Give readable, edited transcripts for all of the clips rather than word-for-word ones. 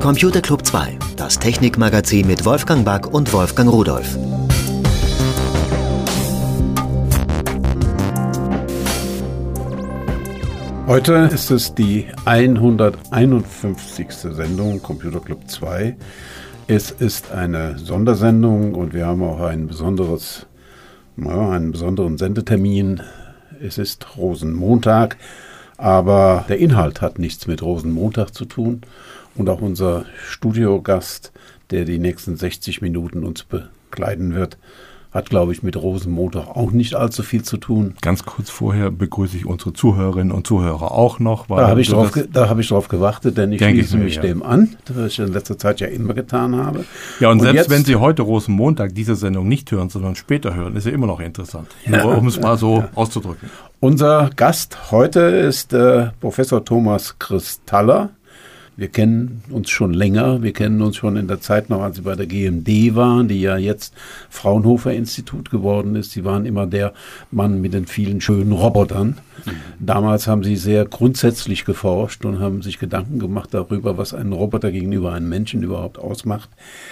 Computer Club 2, das Technikmagazin mit Wolfgang Back und Wolfgang Rudolph. Heute ist es die 151. Sendung Computer Club 2. Es ist eine Sondersendung und wir haben auch einen besonderen Sendetermin. Es ist Rosenmontag, aber der Inhalt hat nichts mit Rosenmontag zu tun. Und auch unser Studiogast, der die nächsten 60 Minuten uns begleiten wird, hat, glaube ich, mit Rosenmontag auch nicht allzu viel zu tun. Ganz kurz vorher begrüße ich unsere Zuhörerinnen und Zuhörer auch noch. Weil da habe ich drauf gewartet, denn ich schließe mich dem an, was ich in letzter Zeit ja immer getan habe. Ja, und selbst wenn Sie heute Rosenmontag diese Sendung nicht hören, sondern später hören, ist ja immer noch interessant. Nur um es mal so auszudrücken. Unser Gast heute ist Professor Thomas Kristaller. Wir kennen uns schon länger, wir kennen uns schon in der Zeit noch, als Sie bei der GMD waren, die ja jetzt Fraunhofer-Institut geworden ist. Sie waren immer der Mann mit den vielen schönen Robotern. Damals haben Sie sehr grundsätzlich geforscht und haben sich Gedanken gemacht darüber, was einen Roboter gegenüber einem Menschen überhaupt ausmacht.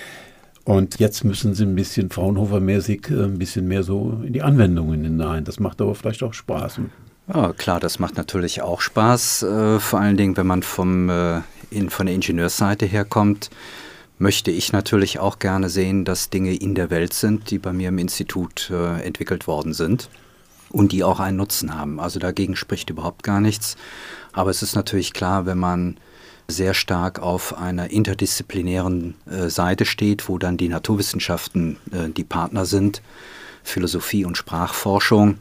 Und jetzt müssen Sie ein bisschen Fraunhofer-mäßig ein bisschen mehr so in die Anwendungen hinein. Das macht aber vielleicht auch Spaß. Ja, klar, das macht natürlich auch Spaß, vor allen Dingen, wenn man von der Ingenieursseite herkommt, möchte ich natürlich auch gerne sehen, dass Dinge in der Welt sind, die bei mir im Institut entwickelt worden sind und die auch einen Nutzen haben. Also dagegen spricht überhaupt gar nichts. Aber es ist natürlich klar, wenn man sehr stark auf einer interdisziplinären Seite steht, wo dann die Naturwissenschaften die Partner sind, Philosophie und Sprachforschung,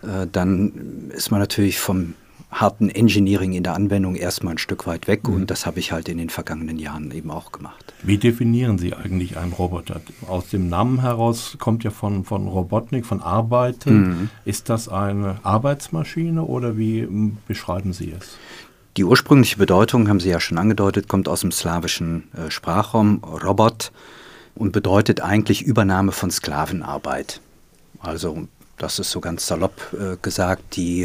dann ist man natürlich vom harten Engineering in der Anwendung erstmal ein Stück weit weg und das habe ich halt in den vergangenen Jahren eben auch gemacht. Wie definieren Sie eigentlich einen Roboter? Aus dem Namen heraus kommt ja von Robotnik, von Arbeiten. Ist das eine Arbeitsmaschine oder wie beschreiben Sie es? Die ursprüngliche Bedeutung, haben Sie ja schon angedeutet, kommt aus dem slawischen Sprachraum, Robot, und bedeutet eigentlich Übernahme von Sklavenarbeit. Also das ist so ganz salopp gesagt die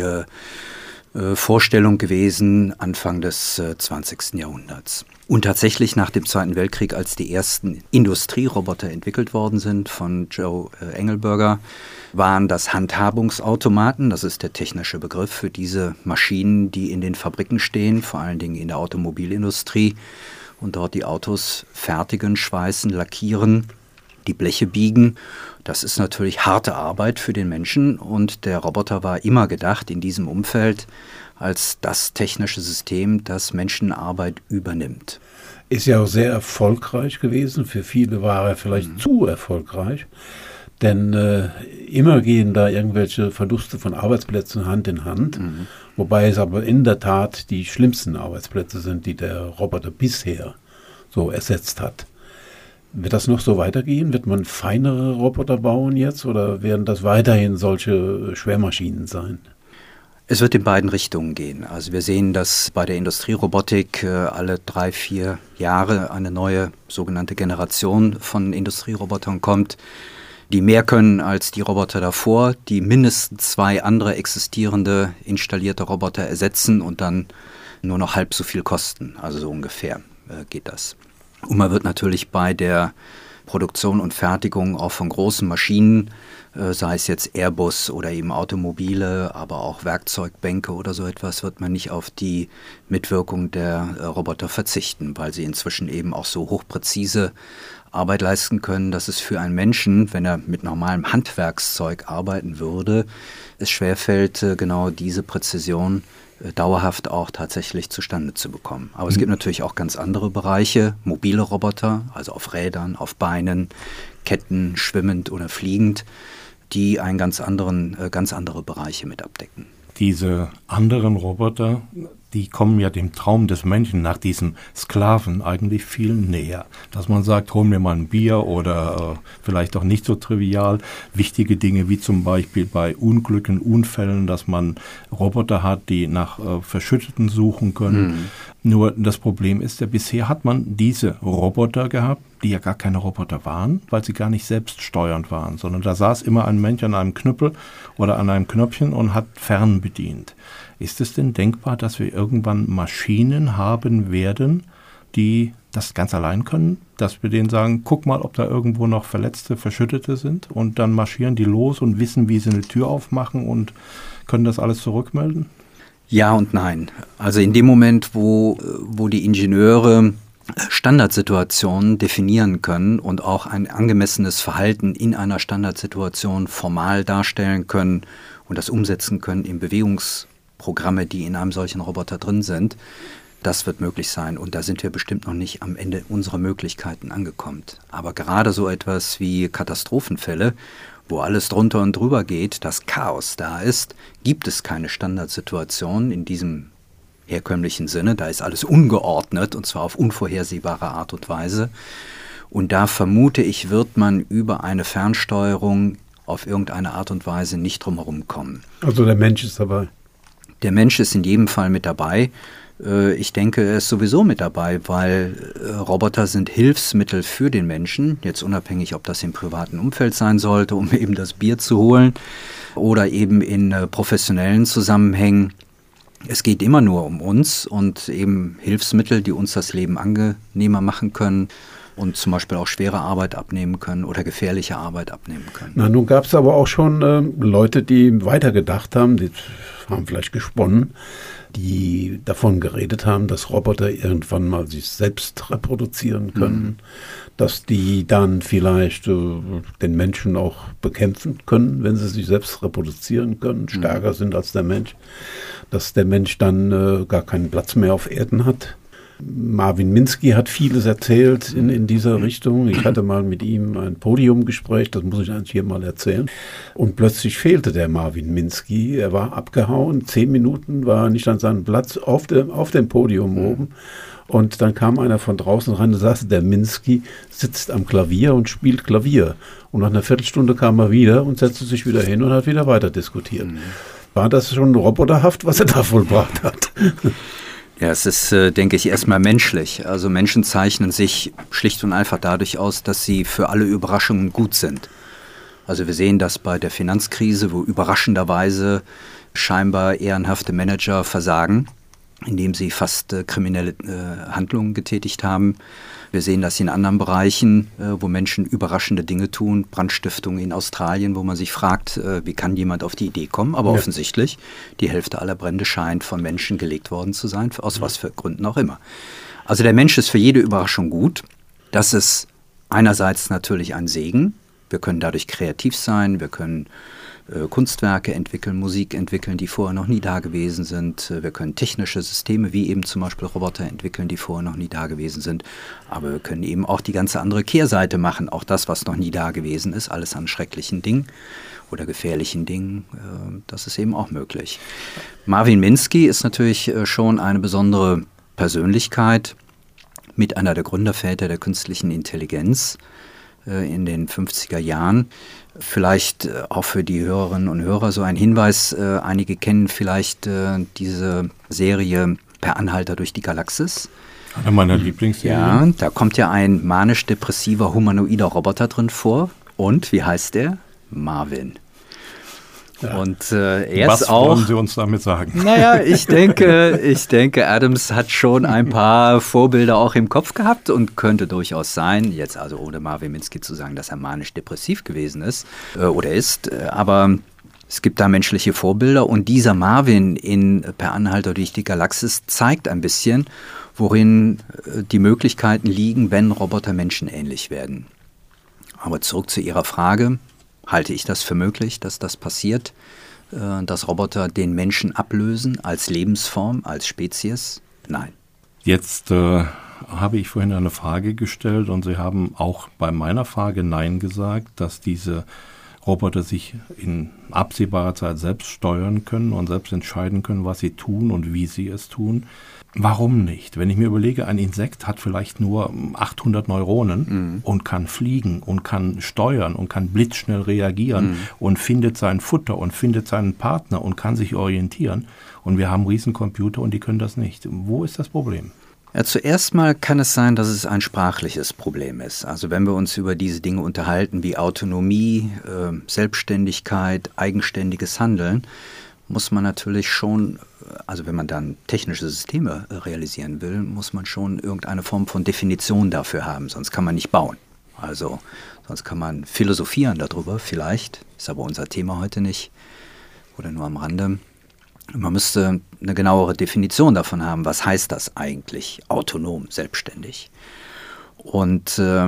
Vorstellung gewesen Anfang des 20. Jahrhunderts. Und tatsächlich nach dem Zweiten Weltkrieg, als die ersten Industrieroboter entwickelt worden sind von Joe Engelberger, waren das Handhabungsautomaten, das ist der technische Begriff für diese Maschinen, die in den Fabriken stehen, vor allen Dingen in der Automobilindustrie und dort die Autos fertigen, schweißen, lackieren, die Bleche biegen. Das ist natürlich harte Arbeit für den Menschen und der Roboter war immer gedacht in diesem Umfeld als das technische System, das Menschenarbeit übernimmt. Ist ja auch sehr erfolgreich gewesen. Für viele war er vielleicht zu erfolgreich, denn immer gehen da irgendwelche Verluste von Arbeitsplätzen Hand in Hand, wobei es aber in der Tat die schlimmsten Arbeitsplätze sind, die der Roboter bisher so ersetzt hat. Wird das noch so weitergehen? Wird man feinere Roboter bauen jetzt oder werden das weiterhin solche Schwermaschinen sein? Es wird in beiden Richtungen gehen. Also wir sehen, dass bei der Industrierobotik alle 3-4 Jahre eine neue sogenannte Generation von Industrierobotern kommt, die mehr können als die Roboter davor, die mindestens 2 andere existierende installierte Roboter ersetzen und dann nur noch halb so viel kosten. Also so ungefähr geht das. Und man wird natürlich bei der Produktion und Fertigung auch von großen Maschinen, sei es jetzt Airbus oder eben Automobile, aber auch Werkzeugbänke oder so etwas, wird man nicht auf die Mitwirkung der Roboter verzichten, weil sie inzwischen eben auch so hochpräzise Arbeit leisten können, dass es für einen Menschen, wenn er mit normalem Handwerkszeug arbeiten würde, es schwerfällt, genau diese Präzision dauerhaft auch tatsächlich zustande zu bekommen. Aber es gibt natürlich auch ganz andere Bereiche, mobile Roboter, also auf Rädern, auf Beinen, Ketten, schwimmend oder fliegend, die ganz andere Bereiche mit abdecken. Diese anderen Roboter, die kommen ja dem Traum des Menschen nach diesem Sklaven eigentlich viel näher. Dass man sagt, hol mir mal ein Bier oder vielleicht auch nicht so trivial. Wichtige Dinge wie zum Beispiel bei Unglücken, Unfällen, dass man Roboter hat, die nach Verschütteten suchen können. Nur das Problem ist ja, bisher hat man diese Roboter gehabt, die ja gar keine Roboter waren, weil sie gar nicht selbststeuernd waren, sondern da saß immer ein Mensch an einem Knüppel oder an einem Knöpfchen und hat fernbedient. Ist es denn denkbar, dass wir irgendwann Maschinen haben werden, die das ganz allein können, dass wir denen sagen, guck mal, ob da irgendwo noch Verletzte, Verschüttete sind und dann marschieren die los und wissen, wie sie eine Tür aufmachen und können das alles zurückmelden? Ja und nein. Also in dem Moment, wo die Ingenieure Standardsituationen definieren können und auch ein angemessenes Verhalten in einer Standardsituation formal darstellen können und das umsetzen können in Bewegungsprogramme, die in einem solchen Roboter drin sind, das wird möglich sein. Und da sind wir bestimmt noch nicht am Ende unserer Möglichkeiten angekommen. Aber gerade so etwas wie Katastrophenfälle, wo alles drunter und drüber geht, das Chaos da ist, gibt es keine Standardsituation in diesem herkömmlichen Sinne. Da ist alles ungeordnet und zwar auf unvorhersehbare Art und Weise. Und da vermute ich, wird man über eine Fernsteuerung auf irgendeine Art und Weise nicht drumherum kommen. Also der Mensch ist dabei? Der Mensch ist in jedem Fall mit dabei. Ich denke, er ist sowieso mit dabei, weil Roboter sind Hilfsmittel für den Menschen, jetzt unabhängig, ob das im privaten Umfeld sein sollte, um eben das Bier zu holen oder eben in professionellen Zusammenhängen. Es geht immer nur um uns und eben Hilfsmittel, die uns das Leben angenehmer machen können und zum Beispiel auch schwere Arbeit abnehmen können oder gefährliche Arbeit abnehmen können. Na, nun gab es aber auch schon Leute, die weitergedacht haben, die haben vielleicht gesponnen, die davon geredet haben, dass Roboter irgendwann mal sich selbst reproduzieren können, dass die dann vielleicht den Menschen auch bekämpfen können, wenn sie sich selbst reproduzieren können, stärker sind als der Mensch, dass der Mensch dann gar keinen Platz mehr auf Erden hat. Marvin Minsky hat vieles erzählt in dieser Richtung. Ich hatte mal mit ihm ein Podiumgespräch, das muss ich eigentlich hier mal erzählen. Und plötzlich fehlte der Marvin Minsky. Er war abgehauen, 10 Minuten war er nicht an seinem Platz auf dem Podium oben. Und dann kam einer von draußen rein und sagte, der Minsky sitzt am Klavier und spielt Klavier. Und nach einer Viertelstunde kam er wieder und setzte sich wieder hin und hat wieder weiter diskutiert. War das schon roboterhaft, was er da vollbracht hat? Ja, es ist, denke ich, erstmal menschlich. Also Menschen zeichnen sich schlicht und einfach dadurch aus, dass sie für alle Überraschungen gut sind. Also wir sehen das bei der Finanzkrise, wo überraschenderweise scheinbar ehrenhafte Manager versagen, indem sie fast kriminelle Handlungen getätigt haben. Wir sehen das in anderen Bereichen, wo Menschen überraschende Dinge tun. Brandstiftung in Australien, wo man sich fragt, wie kann jemand auf die Idee kommen? Aber offensichtlich, die Hälfte aller Brände scheint von Menschen gelegt worden zu sein, aus was für Gründen auch immer. Also der Mensch ist für jede Überraschung gut. Das ist einerseits natürlich ein Segen. Wir können dadurch kreativ sein, wir können Kunstwerke entwickeln, Musik entwickeln, die vorher noch nie da gewesen sind. Wir können technische Systeme wie eben zum Beispiel Roboter entwickeln, die vorher noch nie da gewesen sind. Aber wir können eben auch die ganze andere Kehrseite machen. Auch das, was noch nie da gewesen ist, alles an schrecklichen Dingen oder gefährlichen Dingen, das ist eben auch möglich. Marvin Minsky ist natürlich schon eine besondere Persönlichkeit, mit einer der Gründerväter der künstlichen Intelligenz in den 50er Jahren. Vielleicht auch für die Hörerinnen und Hörer so ein Hinweis, einige kennen vielleicht diese Serie Per Anhalter durch die Galaxis. Eine meiner Lieblingsserien. Ja, da kommt ja ein manisch-depressiver humanoider Roboter drin vor. Und wie heißt der? Marvin. Ja. Und er Was ist auch. wollen Sie uns damit sagen? Naja, ich denke, Adams hat schon ein paar Vorbilder auch im Kopf gehabt und könnte durchaus sein, jetzt also ohne Marvin Minsky zu sagen, dass er manisch-depressiv gewesen ist oder ist, aber es gibt da menschliche Vorbilder und dieser Marvin in Per Anhalter durch die Galaxis zeigt ein bisschen, worin die Möglichkeiten liegen, wenn Roboter menschenähnlich werden. Aber zurück zu Ihrer Frage. Halte ich das für möglich, dass das passiert, dass Roboter den Menschen ablösen als Lebensform, als Spezies? Nein. Jetzt habe ich vorhin eine Frage gestellt und Sie haben auch bei meiner Frage Nein gesagt, dass diese Roboter sich in absehbarer Zeit selbst steuern können und selbst entscheiden können, was sie tun und wie sie es tun. Warum nicht? Wenn ich mir überlege, ein Insekt hat vielleicht nur 800 Neuronen und kann fliegen und kann steuern und kann blitzschnell reagieren und findet sein Futter und findet seinen Partner und kann sich orientieren. Und wir haben Riesencomputer und die können das nicht. Wo ist das Problem? Ja, zuerst mal kann es sein, dass es ein sprachliches Problem ist. Also wenn wir uns über diese Dinge unterhalten wie Autonomie, Selbstständigkeit, eigenständiges Handeln, muss man natürlich schon, also wenn man dann technische Systeme realisieren will, muss man schon irgendeine Form von Definition dafür haben, sonst kann man nicht bauen. Also sonst kann man philosophieren darüber, vielleicht, ist aber unser Thema heute nicht oder nur am Rande. Man müsste eine genauere Definition davon haben, was heißt das eigentlich, autonom, selbstständig. Und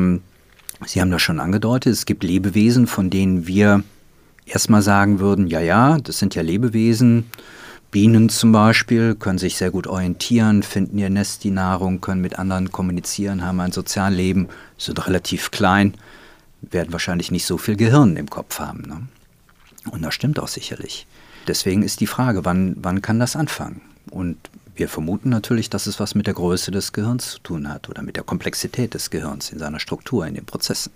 Sie haben das schon angedeutet, es gibt Lebewesen, von denen wir erstmal sagen würden, ja, das sind ja Lebewesen. Bienen zum Beispiel können sich sehr gut orientieren, finden ihr Nest, die Nahrung, können mit anderen kommunizieren, haben ein Sozialleben, sind relativ klein, werden wahrscheinlich nicht so viel Gehirn im Kopf haben. Ne? Und das stimmt auch sicherlich. Deswegen ist die Frage, wann kann das anfangen? Und wir vermuten natürlich, dass es was mit der Größe des Gehirns zu tun hat oder mit der Komplexität des Gehirns in seiner Struktur, in den Prozessen.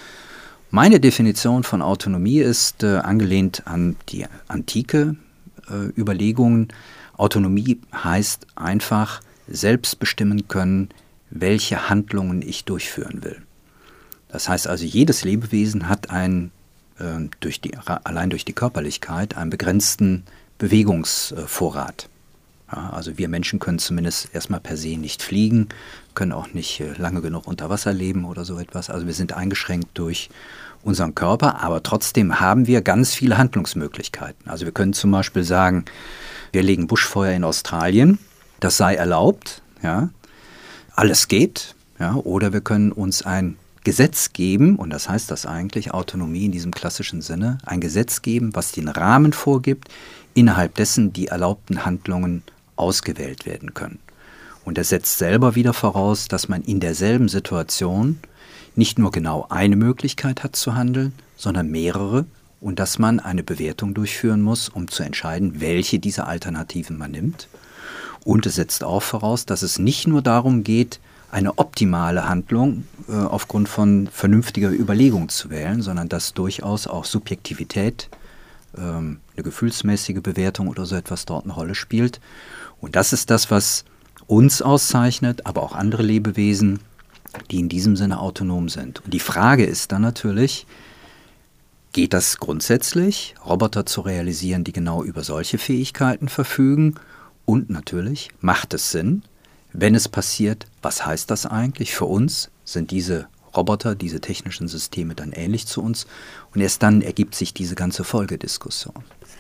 Meine Definition von Autonomie ist angelehnt an die antike Überlegungen. Autonomie heißt einfach selbst bestimmen können, welche Handlungen ich durchführen will. Das heißt also, jedes Lebewesen hat allein durch die Körperlichkeit einen begrenzten Bewegungsvorrat. Ja, also wir Menschen können zumindest erstmal per se nicht fliegen, können auch nicht lange genug unter Wasser leben oder so etwas. Also wir sind eingeschränkt durch unseren Körper, aber trotzdem haben wir ganz viele Handlungsmöglichkeiten. Also wir können zum Beispiel sagen, wir legen Buschfeuer in Australien, das sei erlaubt, ja, alles geht, ja, oder wir können uns ein Gesetz geben, und das heißt das eigentlich, Autonomie in diesem klassischen Sinne, ein Gesetz geben, was den Rahmen vorgibt, innerhalb dessen die erlaubten Handlungen ausgewählt werden können. Und er setzt selber wieder voraus, dass man in derselben Situation nicht nur genau eine Möglichkeit hat zu handeln, sondern mehrere und dass man eine Bewertung durchführen muss, um zu entscheiden, welche dieser Alternativen man nimmt. Und es setzt auch voraus, dass es nicht nur darum geht, eine optimale Handlung aufgrund von vernünftiger Überlegung zu wählen, sondern dass durchaus auch Subjektivität, eine gefühlsmäßige Bewertung oder so etwas dort eine Rolle spielt. Und das ist das, was uns auszeichnet, aber auch andere Lebewesen, die in diesem Sinne autonom sind. Und die Frage ist dann natürlich, geht das grundsätzlich, Roboter zu realisieren, die genau über solche Fähigkeiten verfügen? Und natürlich, macht es Sinn? Wenn es passiert, was heißt das eigentlich für uns? Sind diese Roboter, diese technischen Systeme dann ähnlich zu uns? Und erst dann ergibt sich diese ganze Folgediskussion.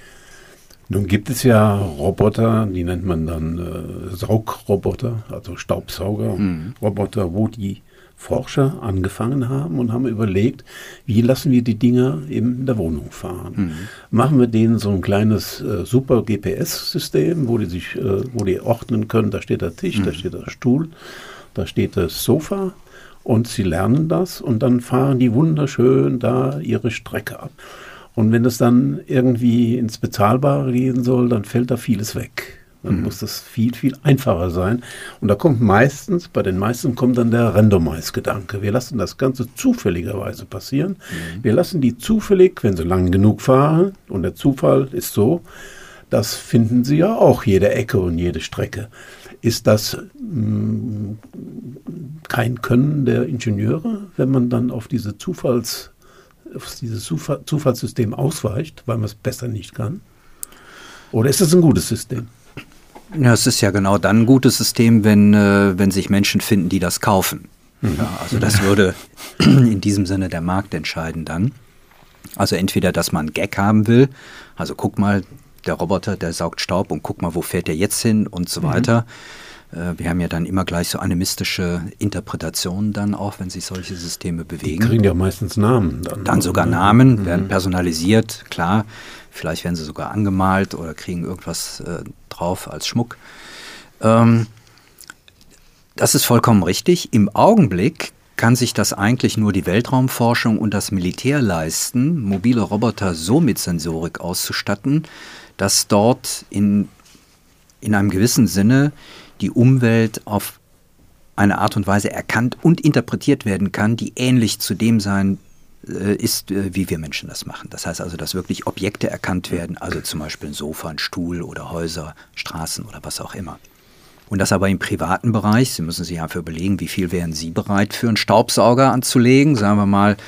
Nun gibt es ja Roboter, die nennt man dann Saugroboter, also Staubsaugerroboter, wo die Forscher angefangen haben und haben überlegt, wie lassen wir die Dinger in der Wohnung fahren. Machen wir denen so ein kleines super GPS-System, wo die ordnen können, da steht der Tisch, da steht der Stuhl, da steht das Sofa und sie lernen das und dann fahren die wunderschön da ihre Strecke ab. Und wenn es dann irgendwie ins Bezahlbare gehen soll, dann fällt da vieles weg. Dann muss das viel, viel einfacher sein. Und da kommt bei den meisten kommt dann der Randomize-Gedanke. Wir lassen das Ganze zufälligerweise passieren. Wir lassen die zufällig, wenn sie lang genug fahren, und der Zufall ist so, das finden sie ja auch, jede Ecke und jede Strecke. Ist das kein Können der Ingenieure, wenn man dann auf dieses Zufallssystem ausweicht, weil man es besser nicht kann? Oder ist es ein gutes System? Ja, es ist ja genau dann ein gutes System, wenn sich Menschen finden, die das kaufen. Ja, also das würde in diesem Sinne der Markt entscheiden dann. Also entweder, dass man einen Gag haben will, also guck mal, der Roboter, der saugt Staub und guck mal, wo fährt der jetzt hin und so weiter. Wir haben ja dann immer gleich so animistische Interpretationen dann auch, wenn sich solche Systeme bewegen. Die kriegen ja meistens Namen. Dann sogar Namen, werden personalisiert, klar. Vielleicht werden sie sogar angemalt oder kriegen irgendwas drauf als Schmuck. Das ist vollkommen richtig. Im Augenblick kann sich das eigentlich nur die Weltraumforschung und das Militär leisten, mobile Roboter so mit Sensorik auszustatten, dass dort in einem gewissen Sinne die Umwelt auf eine Art und Weise erkannt und interpretiert werden kann, die ähnlich zu dem sein ist, wie wir Menschen das machen. Das heißt also, dass wirklich Objekte erkannt werden, also zum Beispiel ein Sofa, ein Stuhl oder Häuser, Straßen oder was auch immer. Und das aber im privaten Bereich, Sie müssen sich einfach überlegen, wie viel wären Sie bereit für einen Staubsauger anzulegen, sagen wir mal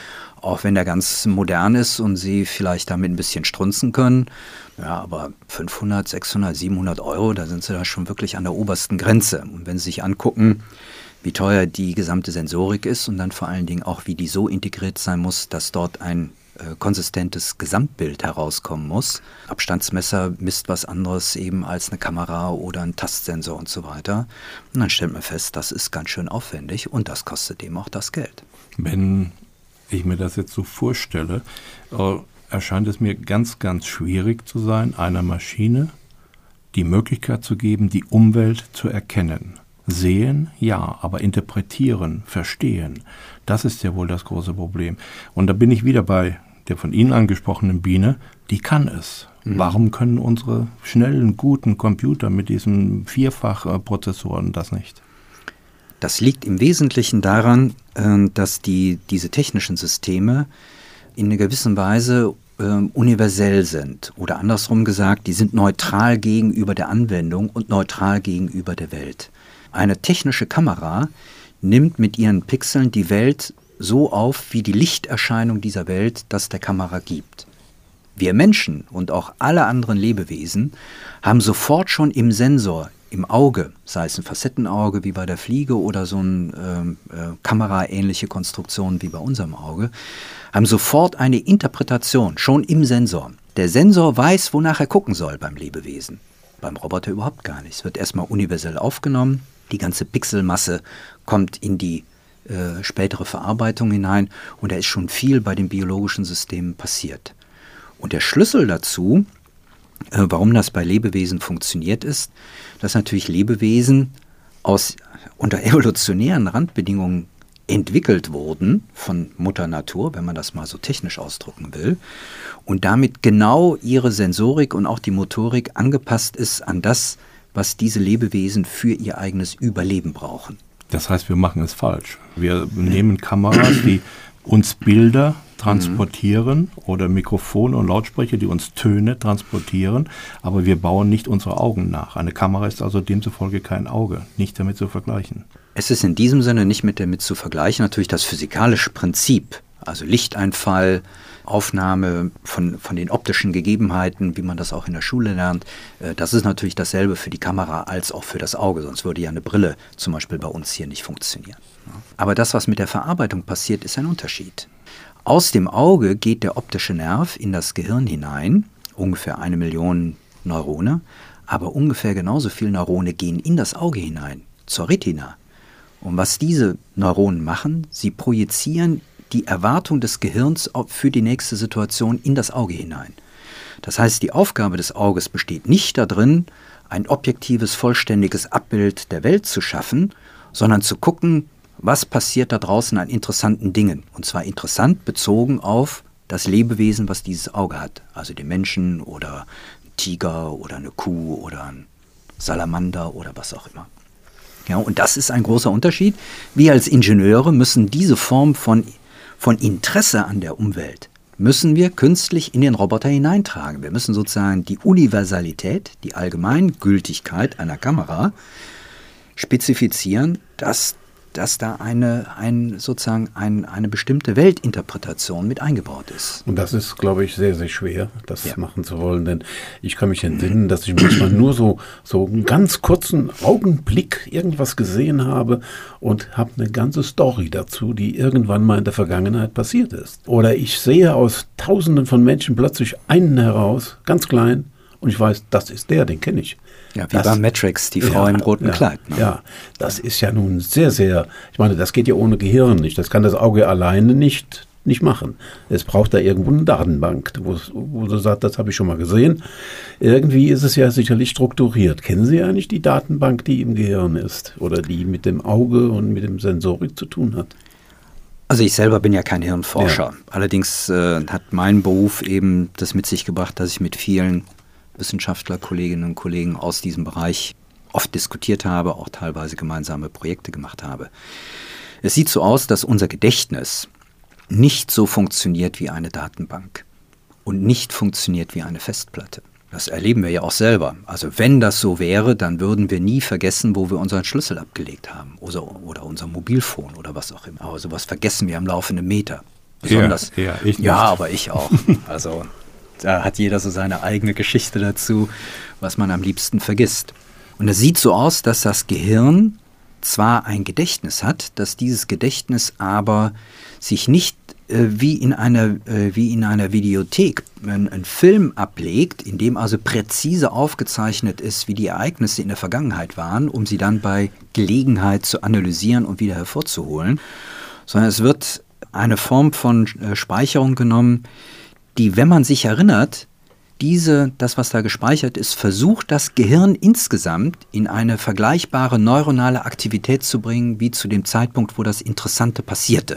Auch wenn der ganz modern ist und Sie vielleicht damit ein bisschen strunzen können. Ja, aber 500, 600, 700 Euro, da sind Sie da schon wirklich an der obersten Grenze. Und wenn Sie sich angucken, wie teuer die gesamte Sensorik ist und dann vor allen Dingen auch, wie die so integriert sein muss, dass dort ein konsistentes Gesamtbild herauskommen muss. Abstandsmesser misst was anderes eben als eine Kamera oder ein Tastsensor und so weiter. Und dann stellt man fest, das ist ganz schön aufwendig und das kostet eben auch das Geld. Wenn ich mir das jetzt so vorstelle, erscheint es mir ganz, ganz schwierig zu sein, einer Maschine die Möglichkeit zu geben, die Umwelt zu erkennen. Sehen, ja, aber interpretieren, verstehen, das ist ja wohl das große Problem. Und da bin ich wieder bei der von Ihnen angesprochenen Biene, die kann es. Warum können unsere schnellen, guten Computer mit diesen Vierfach-Prozessoren das nicht? Das liegt im Wesentlichen daran, dass diese technischen Systeme in einer gewissen Weise universell sind. Oder andersrum gesagt, die sind neutral gegenüber der Anwendung und neutral gegenüber der Welt. Eine technische Kamera nimmt mit ihren Pixeln die Welt so auf, wie die Lichterscheinung dieser Welt das der Kamera gibt. Wir Menschen und auch alle anderen Lebewesen haben sofort schon im Sensor, im Auge, sei es ein Facettenauge wie bei der Fliege oder so eine kameraähnliche Konstruktion wie bei unserem Auge, haben sofort eine Interpretation schon im Sensor. Der Sensor weiß, wonach er gucken soll beim Lebewesen. Beim Roboter überhaupt gar nicht. Es wird erstmal universell aufgenommen, die ganze Pixelmasse kommt in die spätere Verarbeitung hinein und da ist schon viel bei den biologischen Systemen passiert. Und der Schlüssel dazu, warum das bei Lebewesen funktioniert ist, dass natürlich Lebewesen unter evolutionären Randbedingungen entwickelt wurden von Mutter Natur, wenn man das mal so technisch ausdrücken will, und damit genau ihre Sensorik und auch die Motorik angepasst ist an das, was diese Lebewesen für ihr eigenes Überleben brauchen. Das heißt, wir machen es falsch. Wir nehmen Kameras, die uns Bilder transportieren oder Mikrofone und Lautsprecher, die uns Töne transportieren, aber wir bauen nicht unsere Augen nach. Eine Kamera ist also demzufolge kein Auge, nicht damit zu vergleichen. Es ist in diesem Sinne nicht damit zu vergleichen, natürlich das physikalische Prinzip, also Lichteinfall, Aufnahme von den optischen Gegebenheiten, wie man das auch in der Schule lernt, das ist natürlich dasselbe für die Kamera als auch für das Auge, sonst würde ja eine Brille zum Beispiel bei uns hier nicht funktionieren. Aber das, was mit der Verarbeitung passiert, ist ein Unterschied. Aus dem Auge geht der optische Nerv in das Gehirn hinein, ungefähr 1 Million Neurone, aber ungefähr genauso viele Neurone gehen in das Auge hinein, zur Retina. Und was diese Neuronen machen, sie projizieren die Erwartung des Gehirns für die nächste Situation in das Auge hinein. Das heißt, die Aufgabe des Auges besteht nicht darin, ein objektives, vollständiges Abbild der Welt zu schaffen, sondern zu gucken, was passiert da draußen an interessanten Dingen. Und zwar interessant bezogen auf das Lebewesen, was dieses Auge hat. Also den Menschen oder einen Tiger oder eine Kuh oder ein Salamander oder was auch immer. Ja, und das ist ein großer Unterschied. Wir als Ingenieure müssen diese Form von Interesse an der Umwelt, müssen wir künstlich in den Roboter hineintragen. Wir müssen sozusagen die Universalität, die Allgemeingültigkeit einer Kamera spezifizieren, dass da eine bestimmte Weltinterpretation mit eingebaut ist. Und das ist, glaube ich, sehr, sehr schwer, das machen zu wollen, denn ich kann mich entsinnen, dass ich manchmal nur so einen ganz kurzen Augenblick irgendwas gesehen habe und habe eine ganze Story dazu, die irgendwann mal in der Vergangenheit passiert ist. Oder ich sehe aus Tausenden von Menschen plötzlich einen heraus, ganz klein, und ich weiß, das ist der, den kenne ich. Ja, wie bei Matrix, die Frau im roten Kleid. Ne? Ja, das ist ja nun sehr, sehr, ich meine, das geht ja ohne Gehirn nicht. Das kann das Auge alleine nicht machen. Es braucht da irgendwo eine Datenbank, wo du sagst, das habe ich schon mal gesehen. Irgendwie ist es ja sicherlich strukturiert. Kennen Sie eigentlich die Datenbank, die im Gehirn ist oder die mit dem Auge und mit dem Sensorik zu tun hat? Also ich selber bin ja kein Hirnforscher. Ja. Allerdings hat mein Beruf eben das mit sich gebracht, dass ich mit vielen Wissenschaftler, Kolleginnen und Kollegen aus diesem Bereich oft diskutiert habe, auch teilweise gemeinsame Projekte gemacht habe. Es sieht so aus, dass unser Gedächtnis nicht so funktioniert wie eine Datenbank und nicht funktioniert wie eine Festplatte. Das erleben wir ja auch selber. Also wenn das so wäre, dann würden wir nie vergessen, wo wir unseren Schlüssel abgelegt haben oder unser Mobilfon oder was auch immer. Aber sowas vergessen wir am laufenden Meter. besonders. Ja, ich nicht. Ja, aber ich auch. Also da hat jeder so seine eigene Geschichte dazu, was man am liebsten vergisst. Und es sieht so aus, dass das Gehirn zwar ein Gedächtnis hat, dass dieses Gedächtnis aber sich nicht wie in einer Videothek einen Film ablegt, in dem also präzise aufgezeichnet ist, wie die Ereignisse in der Vergangenheit waren, um sie dann bei Gelegenheit zu analysieren und wieder hervorzuholen, sondern es wird eine Form von Speicherung genommen, die, wenn man sich erinnert, das, was da gespeichert ist, versucht das Gehirn insgesamt in eine vergleichbare neuronale Aktivität zu bringen, wie zu dem Zeitpunkt, wo das Interessante passierte.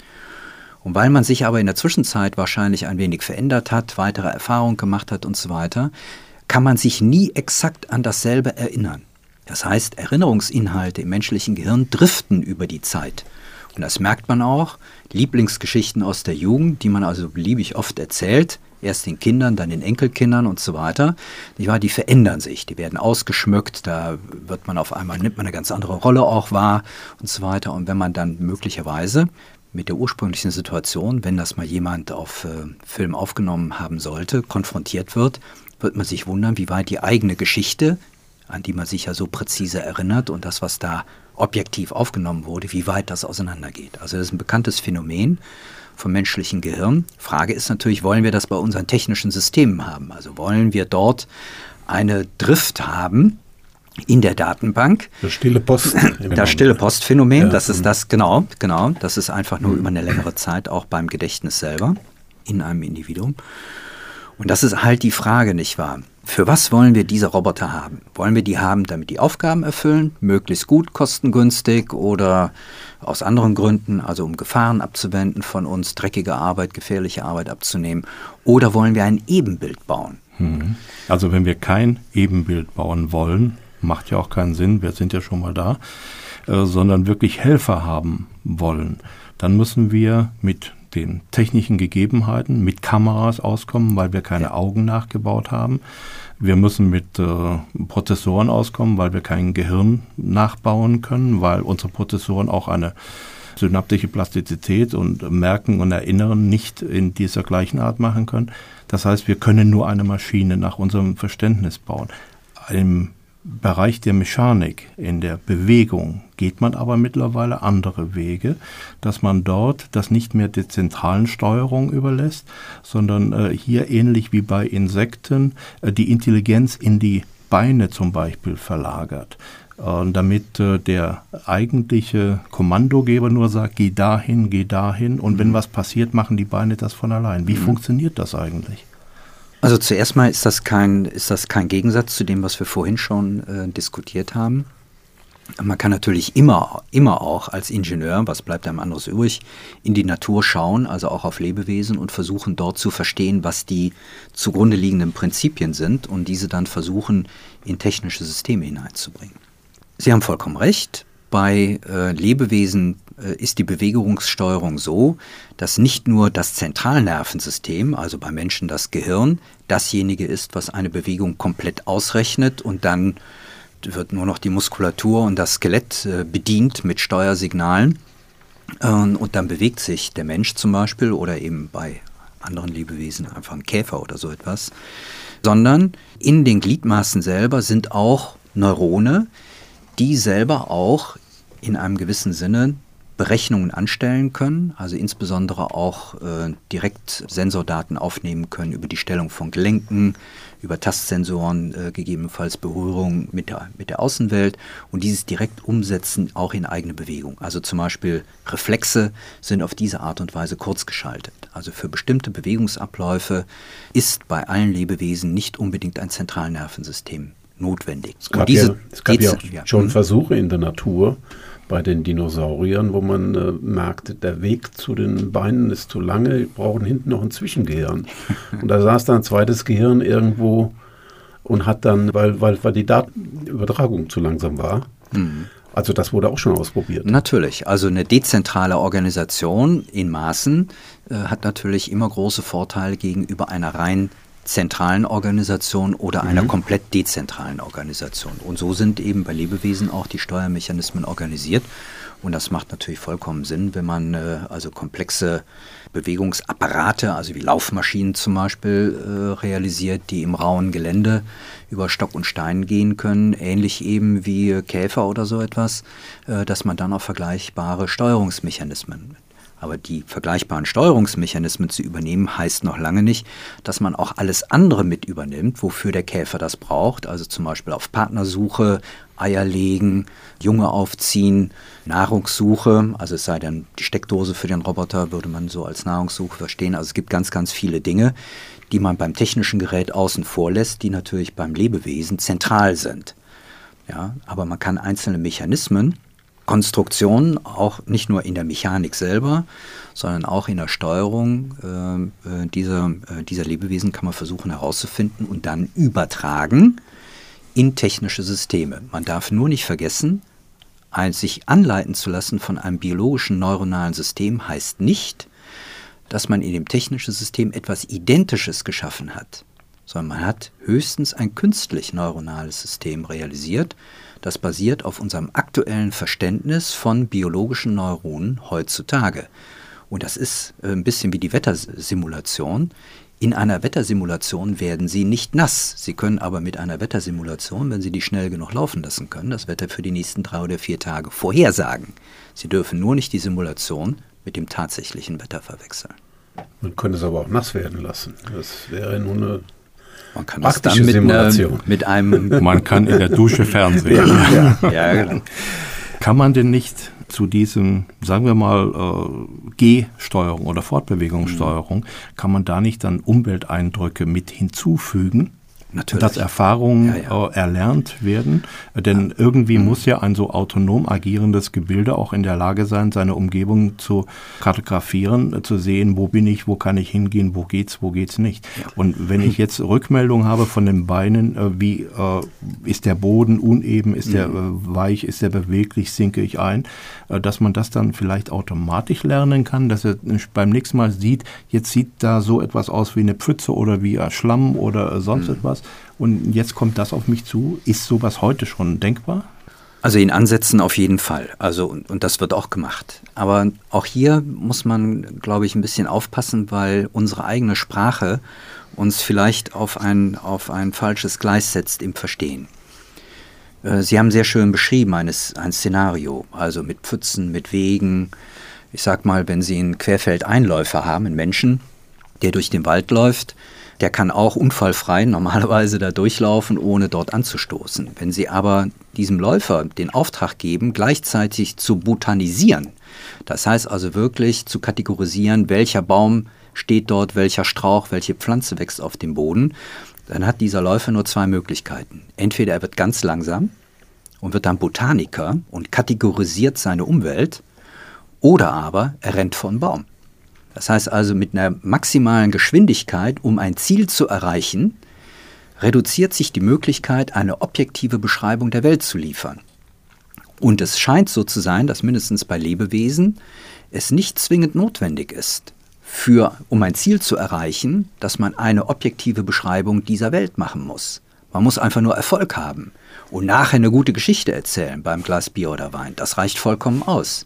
Und weil man sich aber in der Zwischenzeit wahrscheinlich ein wenig verändert hat, weitere Erfahrungen gemacht hat und so weiter, kann man sich nie exakt an dasselbe erinnern. Das heißt, Erinnerungsinhalte im menschlichen Gehirn driften über die Zeit. Und das merkt man auch. Lieblingsgeschichten aus der Jugend, die man also beliebig oft erzählt, erst den Kindern, dann den Enkelkindern und so weiter, die verändern sich, die werden ausgeschmückt, da nimmt man eine ganz andere Rolle auch wahr und so weiter. Und wenn man dann möglicherweise mit der ursprünglichen Situation, wenn das mal jemand auf Film aufgenommen haben sollte, konfrontiert wird man sich wundern, wie weit die eigene Geschichte, an die man sich ja so präzise erinnert und das, was da objektiv aufgenommen wurde, wie weit das auseinandergeht. Also das ist ein bekanntes Phänomen vom menschlichen Gehirn. Frage ist natürlich, wollen wir das bei unseren technischen Systemen haben? Also wollen wir dort eine Drift haben in der Datenbank? Das stille Post. Das stille Postphänomen, Ja. das ist das, genau. Das ist einfach nur über eine längere Zeit auch beim Gedächtnis selber in einem Individuum. Und das ist halt die Frage, nicht wahr? Für was wollen wir diese Roboter haben? Wollen wir die haben, damit die Aufgaben erfüllen, möglichst gut, kostengünstig oder aus anderen Gründen, also um Gefahren abzuwenden von uns, dreckige Arbeit, gefährliche Arbeit abzunehmen? Oder wollen wir ein Ebenbild bauen? Also wenn wir kein Ebenbild bauen wollen, macht ja auch keinen Sinn, wir sind ja schon mal da, sondern wirklich Helfer haben wollen, dann müssen wir mit den technischen Gegebenheiten, mit Kameras auskommen, weil wir keine Augen nachgebaut haben. Wir müssen mit Prozessoren auskommen, weil wir kein Gehirn nachbauen können, weil unsere Prozessoren auch eine synaptische Plastizität und Merken und Erinnern nicht in dieser gleichen Art machen können. Das heißt, wir können nur eine Maschine nach unserem Verständnis bauen. Im Bereich der Mechanik, in der Bewegung, geht man aber mittlerweile andere Wege, dass man dort das nicht mehr der zentralen Steuerung überlässt, sondern hier ähnlich wie bei Insekten die Intelligenz in die Beine zum Beispiel verlagert. Damit der eigentliche Kommandogeber nur sagt, geh dahin und wenn was passiert, machen die Beine das von allein. Wie funktioniert das eigentlich? Also zuerst mal ist das kein Gegensatz zu dem, was wir vorhin schon diskutiert haben. Man kann natürlich immer auch als Ingenieur, was bleibt einem anderes übrig, in die Natur schauen, also auch auf Lebewesen und versuchen dort zu verstehen, was die zugrunde liegenden Prinzipien sind und diese dann versuchen, in technische Systeme hineinzubringen. Sie haben vollkommen recht. Bei Lebewesen ist die Bewegungssteuerung so, dass nicht nur das Zentralnervensystem, also bei Menschen das Gehirn, dasjenige ist, was eine Bewegung komplett ausrechnet und dann wird nur noch die Muskulatur und das Skelett bedient mit Steuersignalen und dann bewegt sich der Mensch zum Beispiel oder eben bei anderen Lebewesen einfach ein Käfer oder so etwas, sondern in den Gliedmaßen selber sind auch Neurone, die selber auch in einem gewissen Sinne Berechnungen anstellen können, also insbesondere auch direkt Sensordaten aufnehmen können über die Stellung von Gelenken, über Tastsensoren, gegebenenfalls Berührung mit der Außenwelt und dieses direkt umsetzen auch in eigene Bewegung. Also zum Beispiel Reflexe sind auf diese Art und Weise kurzgeschaltet. Also für bestimmte Bewegungsabläufe ist bei allen Lebewesen nicht unbedingt ein Zentralnervensystem notwendig. Es gab ja auch schon Versuche in der Natur, bei den Dinosauriern, wo man merkte, der Weg zu den Beinen ist zu lange, die brauchen hinten noch ein Zwischengehirn. Und da saß dann ein zweites Gehirn irgendwo und hat dann, weil die Datenübertragung zu langsam war, also das wurde auch schon ausprobiert. Natürlich, also eine dezentrale Organisation in Maßen hat natürlich immer große Vorteile gegenüber einer rein zentralen Organisation oder einer komplett dezentralen Organisation. Und so sind eben bei Lebewesen auch die Steuermechanismen organisiert. Und das macht natürlich vollkommen Sinn, wenn man also komplexe Bewegungsapparate, also wie Laufmaschinen zum Beispiel, realisiert, die im rauen Gelände über Stock und Stein gehen können, ähnlich eben wie Käfer oder so etwas, dass man dann auch vergleichbare Steuerungsmechanismen. Aber die vergleichbaren Steuerungsmechanismen zu übernehmen, heißt noch lange nicht, dass man auch alles andere mit übernimmt, wofür der Käfer das braucht. Also zum Beispiel auf Partnersuche, Eier legen, Junge aufziehen, Nahrungssuche. Also es sei denn, die Steckdose für den Roboter würde man so als Nahrungssuche verstehen. Also es gibt ganz, ganz viele Dinge, die man beim technischen Gerät außen vor lässt, die natürlich beim Lebewesen zentral sind. Ja, aber man kann einzelne Mechanismen, Konstruktionen, auch nicht nur in der Mechanik selber, sondern auch in der Steuerung dieser Lebewesen kann man versuchen herauszufinden und dann übertragen in technische Systeme. Man darf nur nicht vergessen, sich anleiten zu lassen von einem biologischen neuronalen System heißt nicht, dass man in dem technischen System etwas Identisches geschaffen hat, sondern man hat höchstens ein künstlich neuronales System realisiert, das basiert auf unserem aktuellen Verständnis von biologischen Neuronen heutzutage. Und das ist ein bisschen wie die Wettersimulation. In einer Wettersimulation werden Sie nicht nass. Sie können aber mit einer Wettersimulation, wenn Sie die schnell genug laufen lassen können, das Wetter für die nächsten 3 oder 4 Tage vorhersagen. Sie dürfen nur nicht die Simulation mit dem tatsächlichen Wetter verwechseln. Man könnte es aber auch nass werden lassen. Das wäre nur eine man kann das dann mit einem... Man kann in der Dusche fernsehen. Ja, genau. Kann man denn nicht zu diesem, sagen wir mal, Gehsteuerung oder Fortbewegungssteuerung, kann man da nicht dann Umwelteindrücke mit hinzufügen? Natürlich. Dass Erfahrungen erlernt werden, denn irgendwie muss ja ein so autonom agierendes Gebilde auch in der Lage sein, seine Umgebung zu kartografieren, zu sehen, wo bin ich, wo kann ich hingehen, wo geht's nicht. Ja. Und wenn ich jetzt Rückmeldung habe von den Beinen, wie ist der Boden uneben, ist der weich, ist der beweglich, sinke ich ein, dass man das dann vielleicht automatisch lernen kann, dass er beim nächsten Mal sieht, jetzt sieht da so etwas aus wie eine Pfütze oder wie Schlamm oder sonst etwas. Und jetzt kommt das auf mich zu. Ist sowas heute schon denkbar? Also in Ansätzen auf jeden Fall. Also und das wird auch gemacht. Aber auch hier muss man, glaube ich, ein bisschen aufpassen, weil unsere eigene Sprache uns vielleicht auf ein falsches Gleis setzt im Verstehen. Sie haben sehr schön beschrieben ein Szenario, also mit Pfützen, mit Wegen. Ich sag mal, wenn Sie einen Querfeldeinläufer haben, einen Menschen, der durch den Wald läuft, der kann auch unfallfrei normalerweise da durchlaufen, ohne dort anzustoßen. Wenn Sie aber diesem Läufer den Auftrag geben, gleichzeitig zu botanisieren, das heißt also wirklich zu kategorisieren, welcher Baum steht dort, welcher Strauch, welche Pflanze wächst auf dem Boden, dann hat dieser Läufer nur 2 Möglichkeiten. Entweder er wird ganz langsam und wird dann Botaniker und kategorisiert seine Umwelt, oder aber er rennt vor einen Baum. Das heißt also, mit einer maximalen Geschwindigkeit, um ein Ziel zu erreichen, reduziert sich die Möglichkeit, eine objektive Beschreibung der Welt zu liefern. Und es scheint so zu sein, dass mindestens bei Lebewesen es nicht zwingend notwendig ist, um ein Ziel zu erreichen, dass man eine objektive Beschreibung dieser Welt machen muss. Man muss einfach nur Erfolg haben und nachher eine gute Geschichte erzählen beim Glas Bier oder Wein. Das reicht vollkommen aus.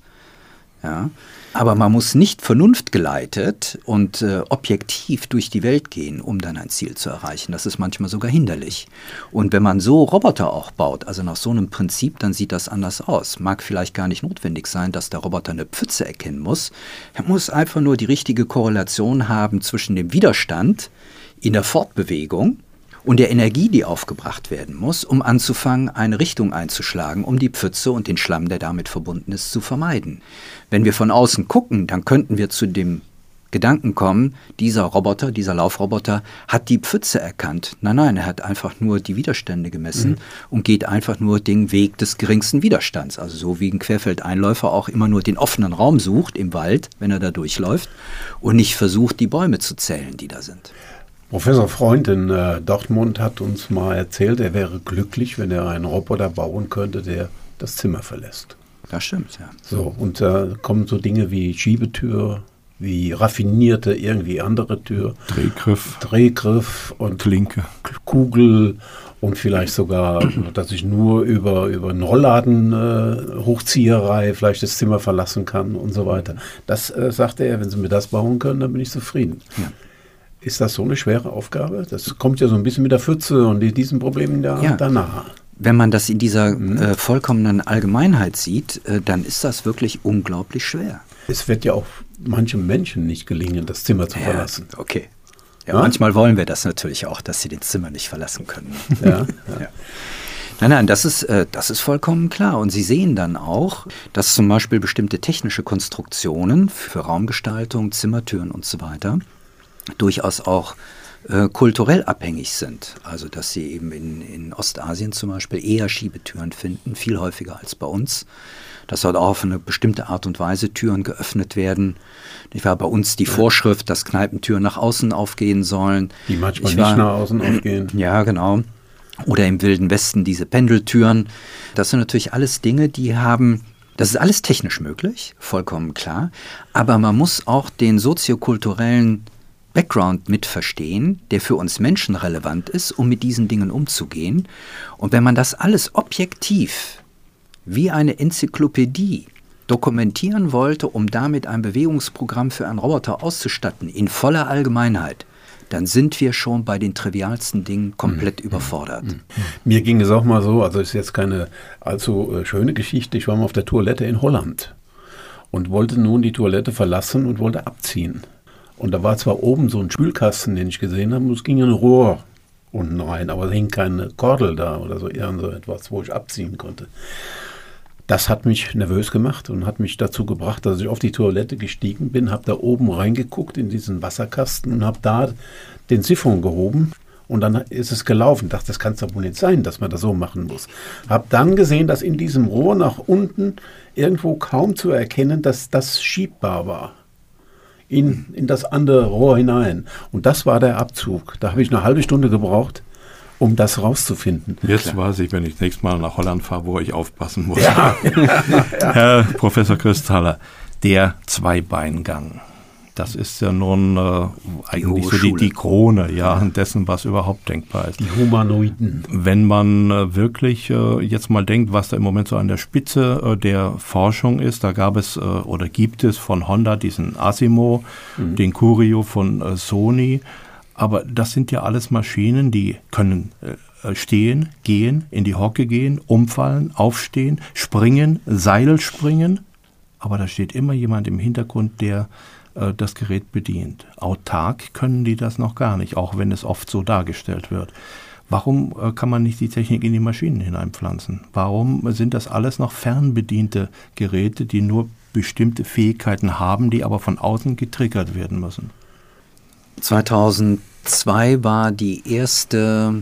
Ja? Aber man muss nicht vernunftgeleitet und objektiv durch die Welt gehen, um dann ein Ziel zu erreichen. Das ist manchmal sogar hinderlich. Und wenn man so Roboter auch baut, also nach so einem Prinzip, dann sieht das anders aus. Mag vielleicht gar nicht notwendig sein, dass der Roboter eine Pfütze erkennen muss. Er muss einfach nur die richtige Korrelation haben zwischen dem Widerstand in der Fortbewegung und der Energie, die aufgebracht werden muss, um anzufangen, eine Richtung einzuschlagen, um die Pfütze und den Schlamm, der damit verbunden ist, zu vermeiden. Wenn wir von außen gucken, dann könnten wir zu dem Gedanken kommen, dieser Roboter, dieser Laufroboter hat die Pfütze erkannt. Nein, er hat einfach nur die Widerstände gemessen und geht einfach nur den Weg des geringsten Widerstands. Also so wie ein Querfeldeinläufer auch immer nur den offenen Raum sucht im Wald, wenn er da durchläuft und nicht versucht, die Bäume zu zählen, die da sind. Professor Freund in Dortmund hat uns mal erzählt, er wäre glücklich, wenn er einen Roboter bauen könnte, der das Zimmer verlässt. Das stimmt, ja. So, und da kommen so Dinge wie Schiebetür, wie raffinierte irgendwie andere Tür. Drehgriff und Klinke. Kugel und vielleicht sogar, dass ich nur über einen Rollladen Hochzieherei vielleicht das Zimmer verlassen kann und so weiter. Das sagte er, wenn Sie mir das bauen können, dann bin ich zufrieden. Ja. Ist das so eine schwere Aufgabe? Das kommt ja so ein bisschen mit der Pfütze und diesen Problemen danach. Wenn man das in dieser vollkommenen Allgemeinheit sieht, dann ist das wirklich unglaublich schwer. Es wird ja auch manchem Menschen nicht gelingen, das Zimmer zu verlassen. Okay. Ja, manchmal wollen wir das natürlich auch, dass sie das Zimmer nicht verlassen können. Ja. Nein, das ist vollkommen klar. Und Sie sehen dann auch, dass zum Beispiel bestimmte technische Konstruktionen für Raumgestaltung, Zimmertüren und so weiter durchaus auch kulturell abhängig sind. Also dass Sie eben in Ostasien zum Beispiel eher Schiebetüren finden, viel häufiger als bei uns. Dass dort auch auf eine bestimmte Art und Weise Türen geöffnet werden. Ich war bei uns die Vorschrift, dass Kneipentüren nach außen aufgehen sollen. Die manchmal nicht nach außen aufgehen. Ja, genau. Oder im Wilden Westen diese Pendeltüren. Das sind natürlich alles Dinge, das ist alles technisch möglich, vollkommen klar. Aber man muss auch den soziokulturellen Background mit verstehen, der für uns Menschen relevant ist, um mit diesen Dingen umzugehen. Und wenn man das alles objektiv wie eine Enzyklopädie dokumentieren wollte, um damit ein Bewegungsprogramm für einen Roboter auszustatten, in voller Allgemeinheit, dann sind wir schon bei den trivialsten Dingen komplett überfordert. Mir ging es auch mal so, also ist jetzt keine allzu schöne Geschichte, ich war mal auf der Toilette in Holland und wollte nun die Toilette verlassen und wollte abziehen. Und da war zwar oben so ein Spülkasten, den ich gesehen habe, und es ging ein Rohr unten rein, aber es hing keine Kordel da oder so, irgend so etwas, wo ich abziehen konnte. Das hat mich nervös gemacht und hat mich dazu gebracht, dass ich auf die Toilette gestiegen bin, habe da oben reingeguckt in diesen Wasserkasten und habe da den Siphon gehoben und dann ist es gelaufen. Ich dachte, das kann es doch wohl nicht sein, dass man das so machen muss. Habe dann gesehen, dass in diesem Rohr nach unten irgendwo kaum zu erkennen, dass das schiebbar war. In das andere Rohr hinein. Und das war der Abzug. Da habe ich eine halbe Stunde gebraucht, um das rauszufinden. Jetzt weiß ich, wenn ich das nächste Mal nach Holland fahre, wo ich aufpassen muss. Ja. Herr Professor Christaller, der Zweibeingang, das ist ja nun eigentlich so die Krone dessen, was überhaupt denkbar ist. Die Humanoiden. Wenn man wirklich jetzt mal denkt, was da im Moment so an der Spitze der Forschung ist, da gibt es von Honda diesen Asimo, den Curio von Sony. Aber das sind ja alles Maschinen, die können stehen, gehen, in die Hocke gehen, umfallen, aufstehen, springen, Seil springen. Aber da steht immer jemand im Hintergrund, der das Gerät bedient. Autark können die das noch gar nicht, auch wenn es oft so dargestellt wird. Warum kann man nicht die Technik in die Maschinen hineinpflanzen? Warum sind das alles noch fernbediente Geräte, die nur bestimmte Fähigkeiten haben, die aber von außen getriggert werden müssen? 2002 war der erste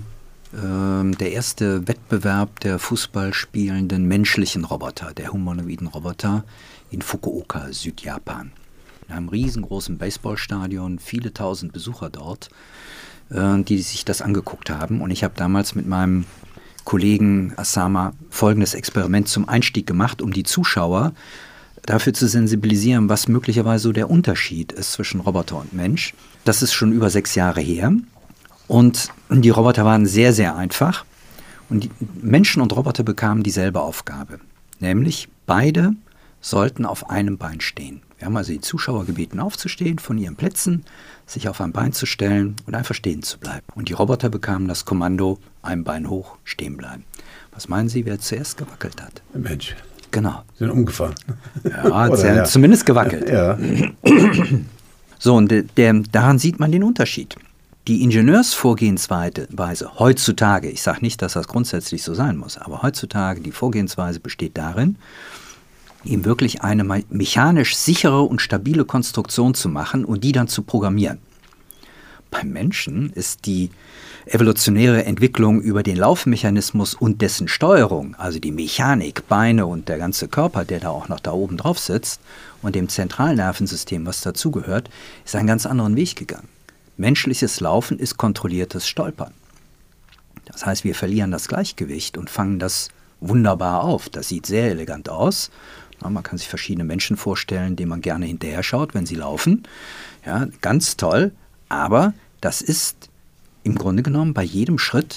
Wettbewerb der fußballspielenden menschlichen Roboter, der humanoiden Roboter, in Fukuoka, Südjapan. In einem riesengroßen Baseballstadion, viele tausend Besucher dort, die sich das angeguckt haben. Und ich habe damals mit meinem Kollegen Asama folgendes Experiment zum Einstieg gemacht, um die Zuschauer dafür zu sensibilisieren, was möglicherweise so der Unterschied ist zwischen Roboter und Mensch. Das ist schon über 6 Jahre her. Und die Roboter waren sehr, sehr einfach. Und die Menschen und Roboter bekamen dieselbe Aufgabe. Nämlich, beide sollten auf einem Bein stehen. Wir haben also die Zuschauer gebeten, aufzustehen von ihren Plätzen, sich auf ein Bein zu stellen und einfach stehen zu bleiben. Und die Roboter bekamen das Kommando, ein Bein hoch, stehen bleiben. Was meinen Sie, wer zuerst gewackelt hat? Mensch. Genau. Sind umgefahren. Ja, sie haben zumindest gewackelt. Ja. So, und daran sieht man den Unterschied. Die Ingenieursvorgehensweise heutzutage, ich sage nicht, dass das grundsätzlich so sein muss, aber heutzutage die Vorgehensweise besteht darin, eben wirklich eine mechanisch sichere und stabile Konstruktion zu machen und die dann zu programmieren. Beim Menschen ist die evolutionäre Entwicklung über den Laufmechanismus und dessen Steuerung, also die Mechanik, Beine und der ganze Körper, der da auch noch da oben drauf sitzt und dem Zentralnervensystem, was dazugehört, ist einen ganz anderen Weg gegangen. Menschliches Laufen ist kontrolliertes Stolpern. Das heißt, wir verlieren das Gleichgewicht und fangen das wunderbar auf. Das sieht sehr elegant aus. Ja, man kann sich verschiedene Menschen vorstellen, denen man gerne hinterher schaut, wenn sie laufen. Ja, ganz toll. Aber das ist im Grunde genommen bei jedem Schritt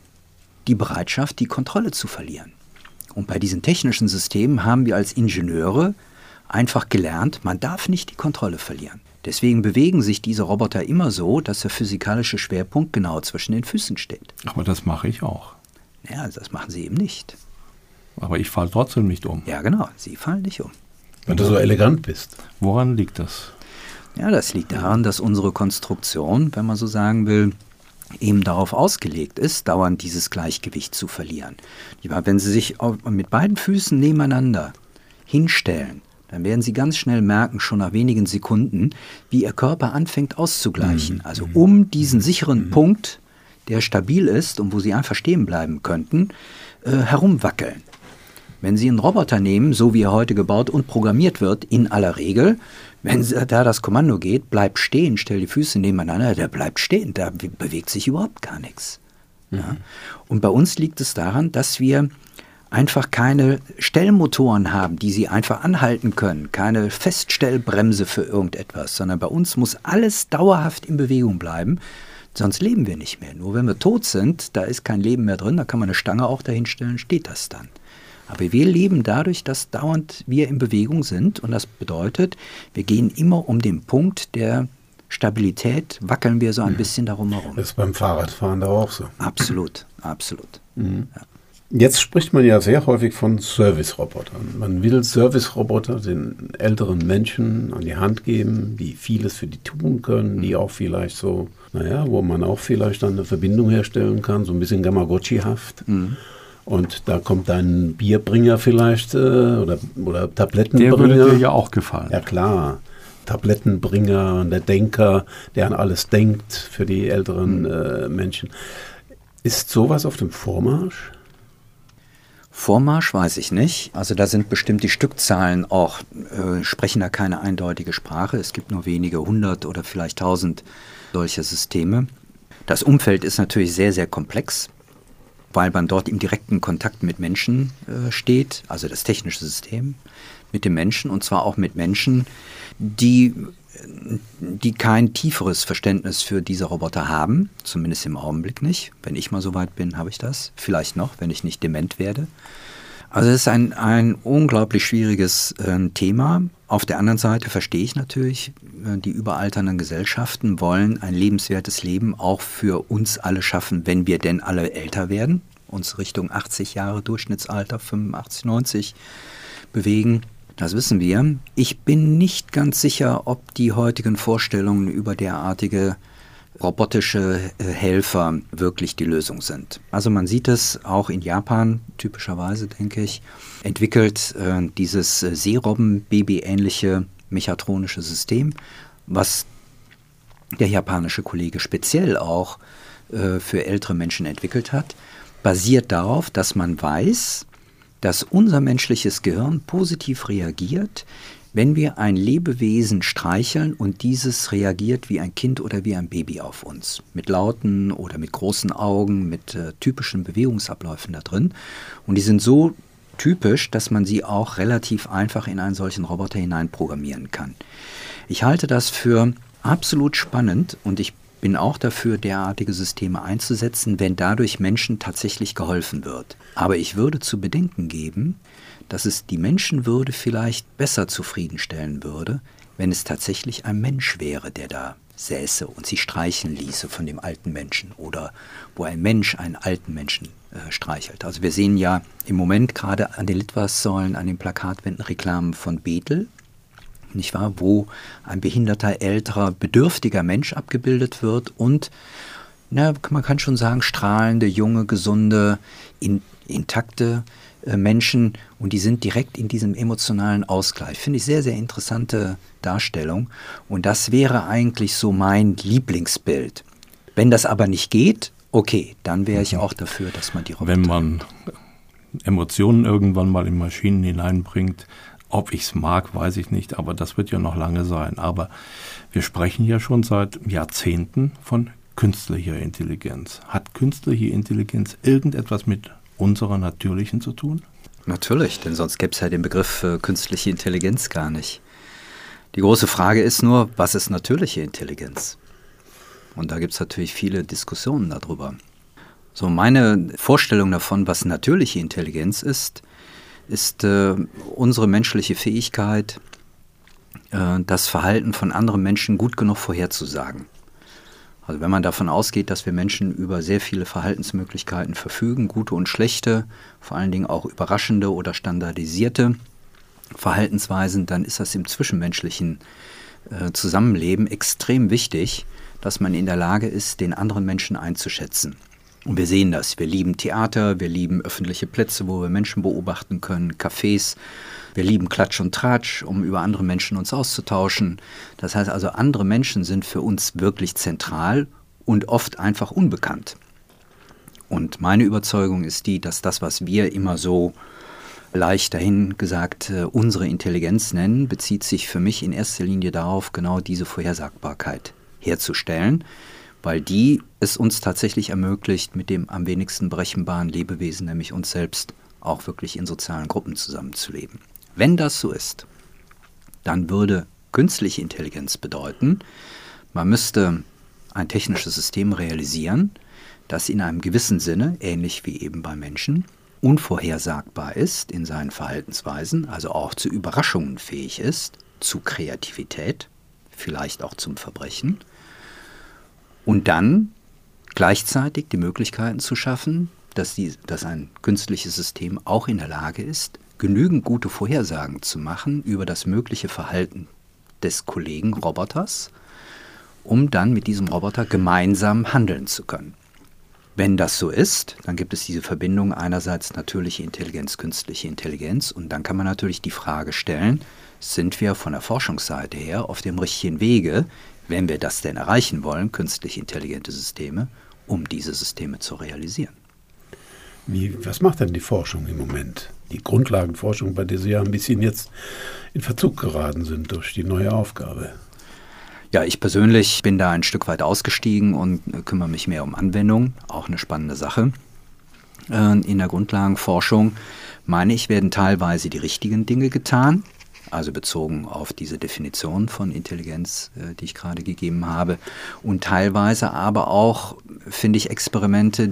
die Bereitschaft, die Kontrolle zu verlieren. Und bei diesen technischen Systemen haben wir als Ingenieure einfach gelernt, man darf nicht die Kontrolle verlieren. Deswegen bewegen sich diese Roboter immer so, dass der physikalische Schwerpunkt genau zwischen den Füßen steht. Aber das mache ich auch. Ja, das machen sie eben nicht. Aber ich falle trotzdem nicht um. Ja, genau, sie fallen nicht um. Wenn du so elegant bist. Woran liegt das? Ja, das liegt daran, dass unsere Konstruktion, wenn man so sagen will, eben darauf ausgelegt ist, dauernd dieses Gleichgewicht zu verlieren. Wenn Sie sich mit beiden Füßen nebeneinander hinstellen, dann werden Sie ganz schnell merken, schon nach wenigen Sekunden, wie Ihr Körper anfängt auszugleichen. Also um diesen sicheren Punkt, der stabil ist und wo Sie einfach stehen bleiben könnten, herumwackeln. Wenn Sie einen Roboter nehmen, so wie er heute gebaut und programmiert wird, in aller Regel, wenn da das Kommando geht, bleib stehen, stell die Füße nebeneinander, der bleibt stehen, da bewegt sich überhaupt gar nichts. Ja? Und bei uns liegt es daran, dass wir einfach keine Stellmotoren haben, die Sie einfach anhalten können, keine Feststellbremse für irgendetwas, sondern bei uns muss alles dauerhaft in Bewegung bleiben, sonst leben wir nicht mehr. Nur wenn wir tot sind, da ist kein Leben mehr drin, da kann man eine Stange auch dahinstellen, steht das dann. Aber wir leben dadurch, dass dauernd wir in Bewegung sind und das bedeutet, wir gehen immer um den Punkt der Stabilität, wackeln wir so ein bisschen darum herum. Das ist beim Fahrradfahren da auch so. Absolut, absolut. Mhm. Ja. Jetzt spricht man ja sehr häufig von Service-Robotern. Man will Service-Roboter den älteren Menschen an die Hand geben, die vieles für die tun können, die auch vielleicht so, wo man auch vielleicht dann eine Verbindung herstellen kann, so ein bisschen Tamagotchi-haft. Und da kommt ein Bierbringer vielleicht oder Tablettenbringer. Der würde dir ja auch gefallen. Ja klar, Tablettenbringer und der Denker, der an alles denkt für die älteren Menschen. Ist sowas auf dem Vormarsch? Vormarsch weiß ich nicht. Also da sind bestimmt die Stückzahlen auch, sprechen da keine eindeutige Sprache. Es gibt nur wenige 100 oder vielleicht 1000 solcher Systeme. Das Umfeld ist natürlich sehr, sehr komplex, weil man dort im direkten Kontakt mit Menschen steht, also das technische System mit den Menschen und zwar auch mit Menschen, die kein tieferes Verständnis für diese Roboter haben, zumindest im Augenblick nicht. Wenn ich mal so weit bin, habe ich das. Vielleicht noch, wenn ich nicht dement werde. Also es ist ein unglaublich schwieriges Thema. Auf der anderen Seite verstehe ich natürlich, die überalternden Gesellschaften wollen ein lebenswertes Leben auch für uns alle schaffen, wenn wir denn alle älter werden, uns Richtung 80 Jahre Durchschnittsalter, 85, 90 bewegen. Das wissen wir. Ich bin nicht ganz sicher, ob die heutigen Vorstellungen über derartige robotische Helfer wirklich die Lösung sind. Also man sieht es auch in Japan, typischerweise denke ich, entwickelt dieses Seerobben-Baby-ähnliche mechatronische System, was der japanische Kollege speziell auch für ältere Menschen entwickelt hat, basiert darauf, dass man weiß, dass unser menschliches Gehirn positiv reagiert, wenn wir ein Lebewesen streicheln und dieses reagiert wie ein Kind oder wie ein Baby auf uns. Mit lauten oder mit großen Augen, mit typischen Bewegungsabläufen da drin. Und die sind so typisch, dass man sie auch relativ einfach in einen solchen Roboter hineinprogrammieren kann. Ich halte das für absolut spannend und ich bin auch dafür, derartige Systeme einzusetzen, wenn dadurch Menschen tatsächlich geholfen wird. Aber ich würde zu bedenken geben, dass es die Menschenwürde vielleicht besser zufriedenstellen würde, wenn es tatsächlich ein Mensch wäre, der da säße und sich streicheln ließe von dem alten Menschen oder wo ein Mensch einen alten Menschen streichelt. Also wir sehen ja im Moment gerade an den Litfaßsäulen, an den Plakatwänden Reklamen von Bethel, nicht wahr, wo ein behinderter, älterer, bedürftiger Mensch abgebildet wird und, man kann schon sagen, strahlende, junge, gesunde, intakte Menschen und die sind direkt in diesem emotionalen Ausgleich. Finde ich sehr, sehr interessante Darstellung und das wäre eigentlich so mein Lieblingsbild. Wenn das aber nicht geht, okay, dann wäre ich auch dafür, dass man die Roboter... Wenn man Emotionen irgendwann mal in Maschinen hineinbringt, ob ich es mag, weiß ich nicht, aber das wird ja noch lange sein. Aber wir sprechen ja schon seit Jahrzehnten von künstlicher Intelligenz. Hat künstliche Intelligenz irgendetwas mit unserer natürlichen zu tun? Natürlich, denn sonst gäbe es ja den Begriff künstliche Intelligenz gar nicht. Die große Frage ist nur, was ist natürliche Intelligenz? Und da gibt es natürlich viele Diskussionen darüber. So, meine Vorstellung davon, was natürliche Intelligenz ist unsere menschliche Fähigkeit, das Verhalten von anderen Menschen gut genug vorherzusagen. Also wenn man davon ausgeht, dass wir Menschen über sehr viele Verhaltensmöglichkeiten verfügen, gute und schlechte, vor allen Dingen auch überraschende oder standardisierte Verhaltensweisen, dann ist das im zwischenmenschlichen Zusammenleben extrem wichtig, dass man in der Lage ist, den anderen Menschen einzuschätzen. Und wir sehen das. Wir lieben Theater, wir lieben öffentliche Plätze, wo wir Menschen beobachten können, Cafés. Wir lieben Klatsch und Tratsch, um über andere Menschen uns auszutauschen. Das heißt also, andere Menschen sind für uns wirklich zentral und oft einfach unbekannt. Und meine Überzeugung ist die, dass das, was wir immer so leicht dahin gesagt unsere Intelligenz nennen, bezieht sich für mich in erster Linie darauf, genau diese Vorhersagbarkeit herzustellen, weil die es uns tatsächlich ermöglicht, mit dem am wenigsten berechenbaren Lebewesen, nämlich uns selbst, auch wirklich in sozialen Gruppen zusammenzuleben. Wenn das so ist, dann würde künstliche Intelligenz bedeuten, man müsste ein technisches System realisieren, das in einem gewissen Sinne, ähnlich wie eben bei Menschen, unvorhersagbar ist in seinen Verhaltensweisen, also auch zu Überraschungen fähig ist, zu Kreativität, vielleicht auch zum Verbrechen, und dann gleichzeitig die Möglichkeiten zu schaffen, dass ein künstliches System auch in der Lage ist, genügend gute Vorhersagen zu machen über das mögliche Verhalten des Kollegen Roboters, um dann mit diesem Roboter gemeinsam handeln zu können. Wenn das so ist, dann gibt es diese Verbindung einerseits natürliche Intelligenz, künstliche Intelligenz, und dann kann man natürlich die Frage stellen, sind wir von der Forschungsseite her auf dem richtigen Wege, wenn wir das denn erreichen wollen, künstlich intelligente Systeme, um diese Systeme zu realisieren. Was macht denn die Forschung im Moment? Die Grundlagenforschung, bei der Sie ja ein bisschen jetzt in Verzug geraten sind durch die neue Aufgabe. Ja, ich persönlich bin da ein Stück weit ausgestiegen und kümmere mich mehr um Anwendungen, auch eine spannende Sache. In der Grundlagenforschung, meine ich, werden teilweise die richtigen Dinge getan, also bezogen auf diese Definition von Intelligenz, die ich gerade gegeben habe, und teilweise aber auch, finde ich, Experimente,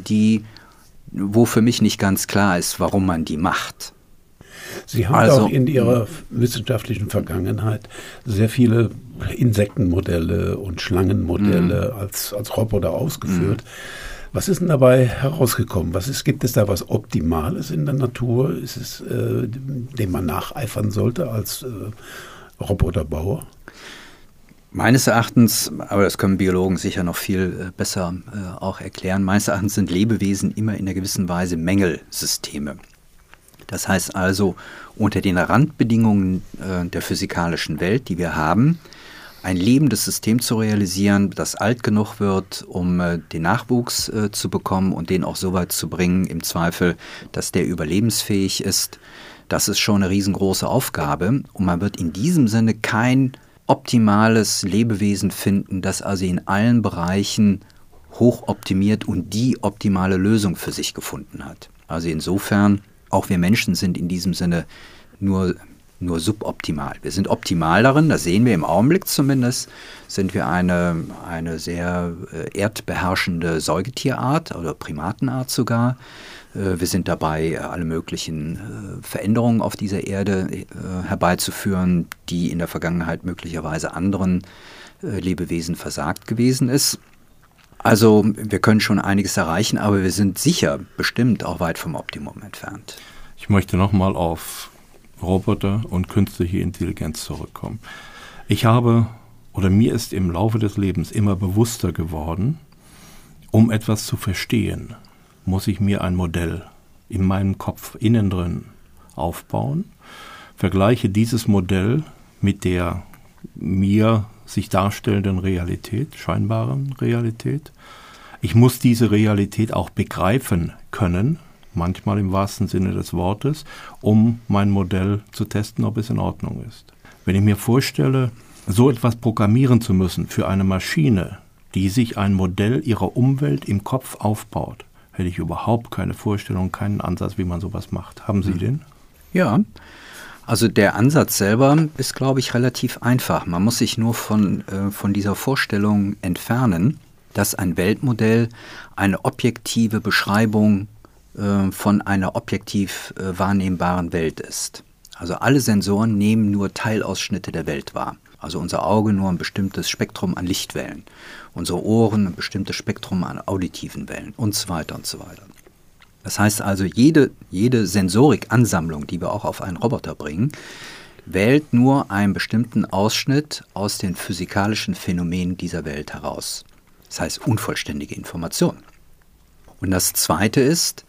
wo für mich nicht ganz klar ist, warum man die macht. Sie haben auch in Ihrer wissenschaftlichen Vergangenheit sehr viele Insektenmodelle und Schlangenmodelle als Roboter ausgeführt. Was ist denn dabei herausgekommen? Gibt es da was Optimales in der Natur? Ist es, dem man nacheifern sollte als Roboterbauer? Meines Erachtens, aber das können Biologen sicher noch viel besser auch erklären, meines Erachtens sind Lebewesen immer in einer gewissen Weise Mängelsysteme. Das heißt also, unter den Randbedingungen der physikalischen Welt, die wir haben, ein lebendes System zu realisieren, das alt genug wird, um den Nachwuchs zu bekommen und den auch so weit zu bringen, im Zweifel, dass der überlebensfähig ist, das ist schon eine riesengroße Aufgabe. Und man wird in diesem Sinne kein optimales Lebewesen finden, das also in allen Bereichen hochoptimiert und die optimale Lösung für sich gefunden hat. Also insofern, auch wir Menschen sind in diesem Sinne nur suboptimal. Wir sind optimal darin, das sehen wir im Augenblick zumindest, sind wir eine sehr erdbeherrschende Säugetierart oder Primatenart sogar. Wir sind dabei, alle möglichen Veränderungen auf dieser Erde herbeizuführen, die in der Vergangenheit möglicherweise anderen Lebewesen versagt gewesen ist. Also wir können schon einiges erreichen, aber wir sind sicher bestimmt auch weit vom Optimum entfernt. Ich möchte nochmal auf Roboter und künstliche Intelligenz zurückkommen. Mir ist im Laufe des Lebens immer bewusster geworden, um etwas zu verstehen, muss ich mir ein Modell in meinem Kopf innen drin aufbauen, vergleiche dieses Modell mit der mir sich darstellenden Realität, scheinbaren Realität. Ich muss diese Realität auch begreifen können, manchmal im wahrsten Sinne des Wortes, um mein Modell zu testen, ob es in Ordnung ist. Wenn ich mir vorstelle, so etwas programmieren zu müssen für eine Maschine, die sich ein Modell ihrer Umwelt im Kopf aufbaut, hätte ich überhaupt keine Vorstellung, keinen Ansatz, wie man sowas macht. Haben Sie den? Ja, also der Ansatz selber ist, glaube ich, relativ einfach. Man muss sich nur von dieser Vorstellung entfernen, dass ein Weltmodell eine objektive Beschreibung von einer objektiv wahrnehmbaren Welt ist. Also alle Sensoren nehmen nur Teilausschnitte der Welt wahr. Also unser Auge nur ein bestimmtes Spektrum an Lichtwellen, unsere Ohren ein bestimmtes Spektrum an auditiven Wellen und so weiter und so weiter. Das heißt also, jede Sensorikansammlung, die wir auch auf einen Roboter bringen, wählt nur einen bestimmten Ausschnitt aus den physikalischen Phänomenen dieser Welt heraus. Das heißt unvollständige Information. Und das Zweite ist,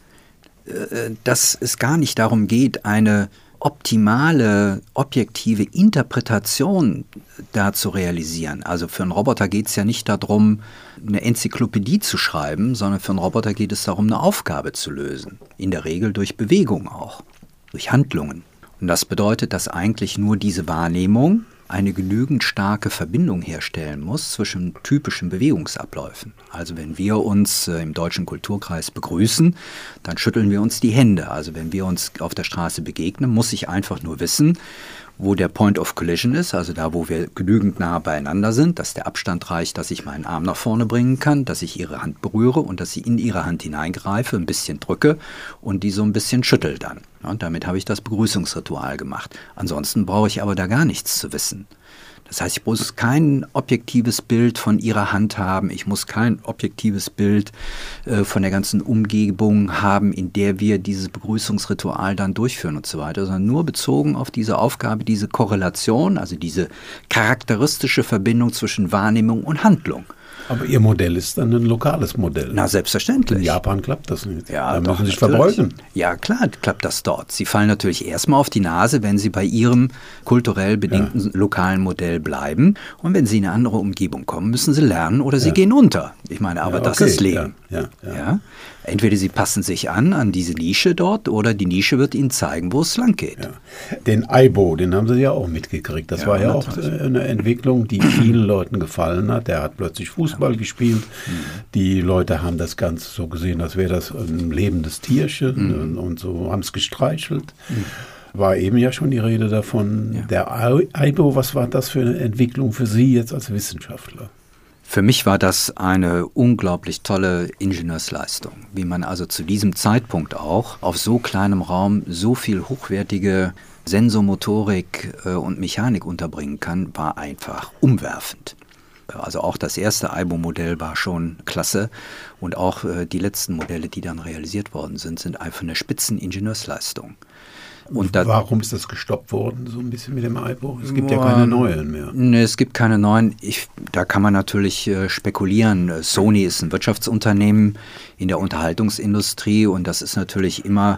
dass es gar nicht darum geht, eine optimale, objektive Interpretation da zu realisieren. Also für einen Roboter geht es ja nicht darum, eine Enzyklopädie zu schreiben, sondern für einen Roboter geht es darum, eine Aufgabe zu lösen. In der Regel durch Bewegung auch, durch Handlungen. Und das bedeutet, dass eigentlich nur diese Wahrnehmung eine genügend starke Verbindung herstellen muss zwischen typischen Bewegungsabläufen. Also wenn wir uns im Deutschen Kulturkreis begrüßen, dann schütteln wir uns die Hände. Also wenn wir uns auf der Straße begegnen, muss ich einfach nur wissen, wo der Point of Collision ist, also da, wo wir genügend nah beieinander sind, dass der Abstand reicht, dass ich meinen Arm nach vorne bringen kann, dass ich ihre Hand berühre und dass ich in ihre Hand hineingreife, ein bisschen drücke und die so ein bisschen schüttel dann. Ja, und damit habe ich das Begrüßungsritual gemacht. Ansonsten brauche ich aber da gar nichts zu wissen. Das heißt, ich muss kein objektives Bild von ihrer Hand haben, ich muss kein objektives Bild von der ganzen Umgebung haben, in der wir dieses Begrüßungsritual dann durchführen und so weiter, sondern nur bezogen auf diese Aufgabe, diese Korrelation, also diese charakteristische Verbindung zwischen Wahrnehmung und Handlung. Aber Ihr Modell ist dann ein lokales Modell. Na, selbstverständlich. In Japan klappt das nicht. Ja, da doch, müssen Sie sich natürlich verbeugen. Ja, klar, klappt das dort. Sie fallen natürlich erstmal auf die Nase, wenn Sie bei Ihrem kulturell bedingten lokalen Modell bleiben. Und wenn Sie in eine andere Umgebung kommen, müssen Sie lernen oder Sie gehen unter. Ich meine, aber das ist Leben. Ja. Entweder Sie passen sich an diese Nische dort, oder die Nische wird Ihnen zeigen, wo es lang geht. Ja. Den Aibo, den haben Sie ja auch mitgekriegt. Das war ja natürlich auch eine Entwicklung, die vielen Leuten gefallen hat. Der hat plötzlich Fußball gespielt. Die Leute haben das Ganze so gesehen, als wäre das ein lebendes Tierchen und so haben es gestreichelt. War eben ja schon die Rede davon. Ja. Der Aibo, was war das für eine Entwicklung für Sie jetzt als Wissenschaftler? Für mich war das eine unglaublich tolle Ingenieursleistung, wie man also zu diesem Zeitpunkt auch auf so kleinem Raum so viel hochwertige Sensomotorik und Mechanik unterbringen kann, war einfach umwerfend. Also auch das erste Aibo-Modell war schon klasse und auch die letzten Modelle, die dann realisiert worden sind einfach eine Spitzeningenieursleistung. Und warum ist das gestoppt worden, so ein bisschen mit dem Aibo? Es gibt ja keine neuen mehr. Nee, es gibt keine neuen. Da kann man natürlich spekulieren. Sony ist ein Wirtschaftsunternehmen in der Unterhaltungsindustrie und das ist natürlich immer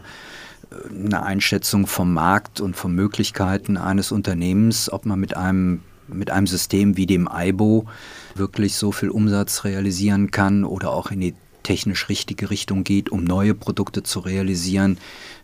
eine Einschätzung vom Markt und von Möglichkeiten eines Unternehmens, ob man mit einem System wie dem Aibo wirklich so viel Umsatz realisieren kann oder auch in die technisch richtige Richtung geht, um neue Produkte zu realisieren,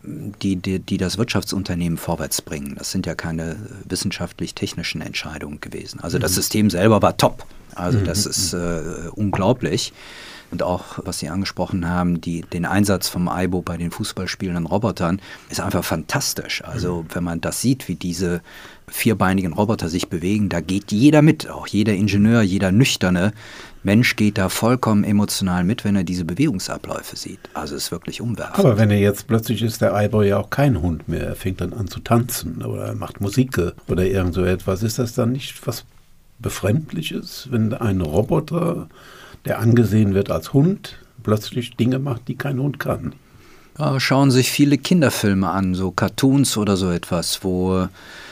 die das Wirtschaftsunternehmen vorwärts bringen. Das sind ja keine wissenschaftlich-technischen Entscheidungen gewesen. Also das System selber war top. Also das ist unglaublich. Und auch, was Sie angesprochen haben, den Einsatz vom Aibo bei den fußballspielenden Robotern ist einfach fantastisch. Also wenn man das sieht, wie diese vierbeinigen Roboter sich bewegen, da geht jeder mit. Auch jeder Ingenieur, jeder nüchterne Mensch geht da vollkommen emotional mit, wenn er diese Bewegungsabläufe sieht. Also es ist wirklich umwerfend. Aber wenn er jetzt plötzlich ist der Aibo ja auch kein Hund mehr. Er fängt dann an zu tanzen oder macht Musik oder irgend so etwas. Ist das dann nicht was Befremdliches, wenn ein Roboter, der angesehen wird als Hund, plötzlich Dinge macht, die kein Hund kann? Ja, schauen sich viele Kinderfilme an, so Cartoons oder so etwas, wo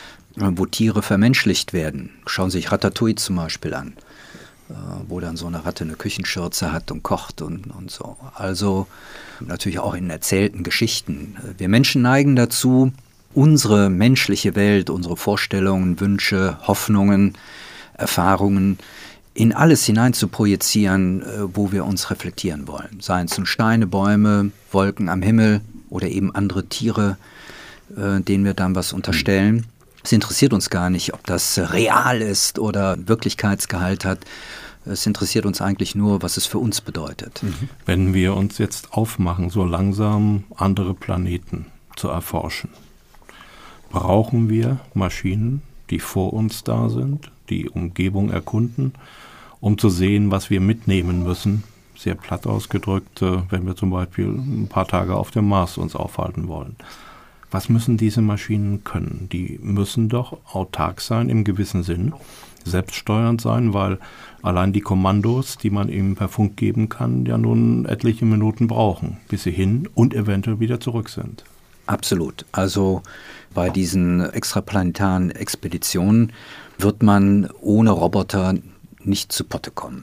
Tiere vermenschlicht werden. Schauen sich Ratatouille zum Beispiel an, wo dann so eine Ratte eine Küchenschürze hat und kocht und so. Also natürlich auch in erzählten Geschichten. Wir Menschen neigen dazu, unsere menschliche Welt, unsere Vorstellungen, Wünsche, Hoffnungen, Erfahrungen in alles hinein zu projizieren, wo wir uns reflektieren wollen. Seien es nun Steine, Bäume, Wolken am Himmel oder eben andere Tiere, denen wir dann was unterstellen. Es interessiert uns gar nicht, ob das real ist oder Wirklichkeitsgehalt hat. Es interessiert uns eigentlich nur, was es für uns bedeutet. Wenn wir uns jetzt aufmachen, so langsam andere Planeten zu erforschen, brauchen wir Maschinen, die vor uns da sind, die Umgebung erkunden, um zu sehen, was wir mitnehmen müssen. Sehr platt ausgedrückt, wenn wir zum Beispiel ein paar Tage auf dem Mars uns aufhalten wollen. Was müssen diese Maschinen können? Die müssen doch autark sein im gewissen Sinn, selbststeuernd sein, weil allein die Kommandos, die man ihm per Funk geben kann, ja nun etliche Minuten brauchen, bis sie hin und eventuell wieder zurück sind. Absolut. Also bei diesen extraplanetaren Expeditionen wird man ohne Roboter nicht zu Potte kommen.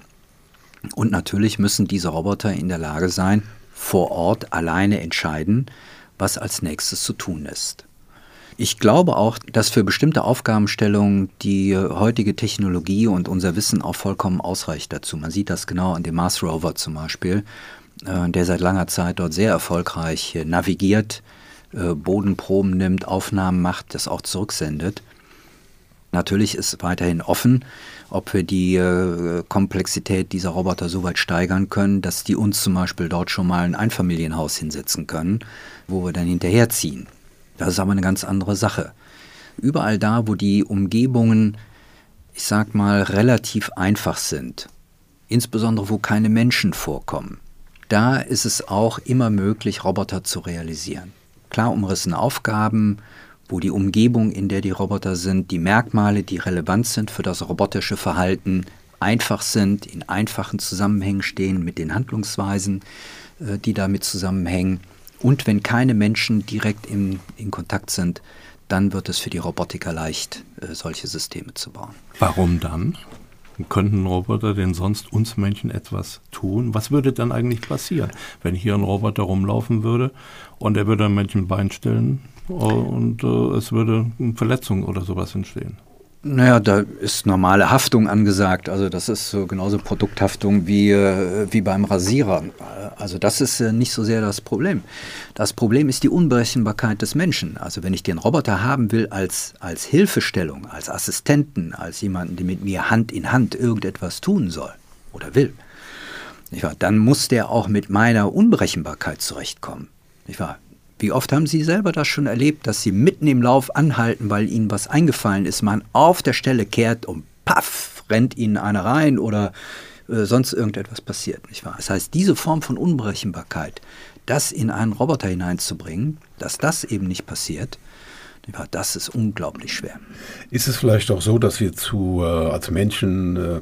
Und natürlich müssen diese Roboter in der Lage sein, vor Ort alleine entscheiden, was als nächstes zu tun ist. Ich glaube auch, dass für bestimmte Aufgabenstellungen die heutige Technologie und unser Wissen auch vollkommen ausreicht dazu. Man sieht das genau an dem Mars Rover zum Beispiel, der seit langer Zeit dort sehr erfolgreich navigiert, Bodenproben nimmt, Aufnahmen macht, das auch zurücksendet. Natürlich ist weiterhin offen, ob wir die Komplexität dieser Roboter so weit steigern können, dass die uns zum Beispiel dort schon mal ein Einfamilienhaus hinsetzen können, wo wir dann hinterherziehen. Das ist aber eine ganz andere Sache. Überall da, wo die Umgebungen, ich sag mal, relativ einfach sind, insbesondere wo keine Menschen vorkommen, da ist es auch immer möglich, Roboter zu realisieren. Klar umrissene Aufgaben, wo die Umgebung, in der die Roboter sind, die Merkmale, die relevant sind für das robotische Verhalten, einfach sind, in einfachen Zusammenhängen stehen mit den Handlungsweisen, die damit zusammenhängen. Und wenn keine Menschen direkt in Kontakt sind, dann wird es für die Robotiker leicht, solche Systeme zu bauen. Warum dann? Könnten Roboter denn sonst uns Menschen etwas tun? Was würde dann eigentlich passieren, wenn hier ein Roboter rumlaufen würde und er würde einem Menschen ein Bein stellen und es würde eine Verletzung oder sowas entstehen? Naja, da ist normale Haftung angesagt. Also das ist so genauso Produkthaftung wie beim Rasierer. Also das ist nicht so sehr das Problem. Das Problem ist die Unberechenbarkeit des Menschen. Also wenn ich den Roboter haben will als Hilfestellung, als Assistenten, als jemanden, der mit mir Hand in Hand irgendetwas tun soll oder will, nicht wahr? Dann muss der auch mit meiner Unberechenbarkeit zurechtkommen. Nicht wahr? Wie oft haben Sie selber das schon erlebt, dass Sie mitten im Lauf anhalten, weil Ihnen was eingefallen ist, man auf der Stelle kehrt und paff, rennt Ihnen einer rein oder sonst irgendetwas passiert, nicht wahr? Das heißt, diese Form von Unberechenbarkeit, das in einen Roboter hineinzubringen, dass das eben nicht passiert, nicht wahr? Das ist unglaublich schwer. Ist es vielleicht auch so, dass wir als Menschen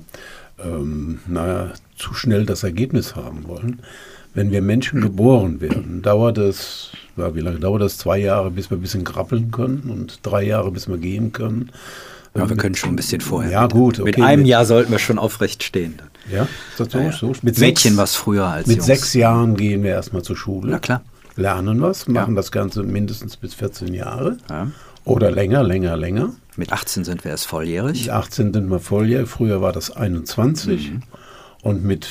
zu schnell das Ergebnis haben wollen? Wenn wir Menschen geboren werden, dauert es, wie lange dauert das? 2 Jahre, bis wir ein bisschen krabbeln können und 3 Jahre, bis wir gehen können. Ja, wir können schon ein bisschen vorher. Ja, gut. Okay. Mit einem Jahr sollten wir schon aufrecht stehen. Dann. Ja, ist das so? Ja. So? Mädchen was früher als Mit Jungs. 6 Jahren gehen wir erstmal zur Schule. Na klar. Lernen was, machen das Ganze mindestens bis 14 Jahre. Ja. Oder länger. Mit 18 sind wir erst volljährig. Mit 18 sind wir volljährig. Früher war das 21. Und mit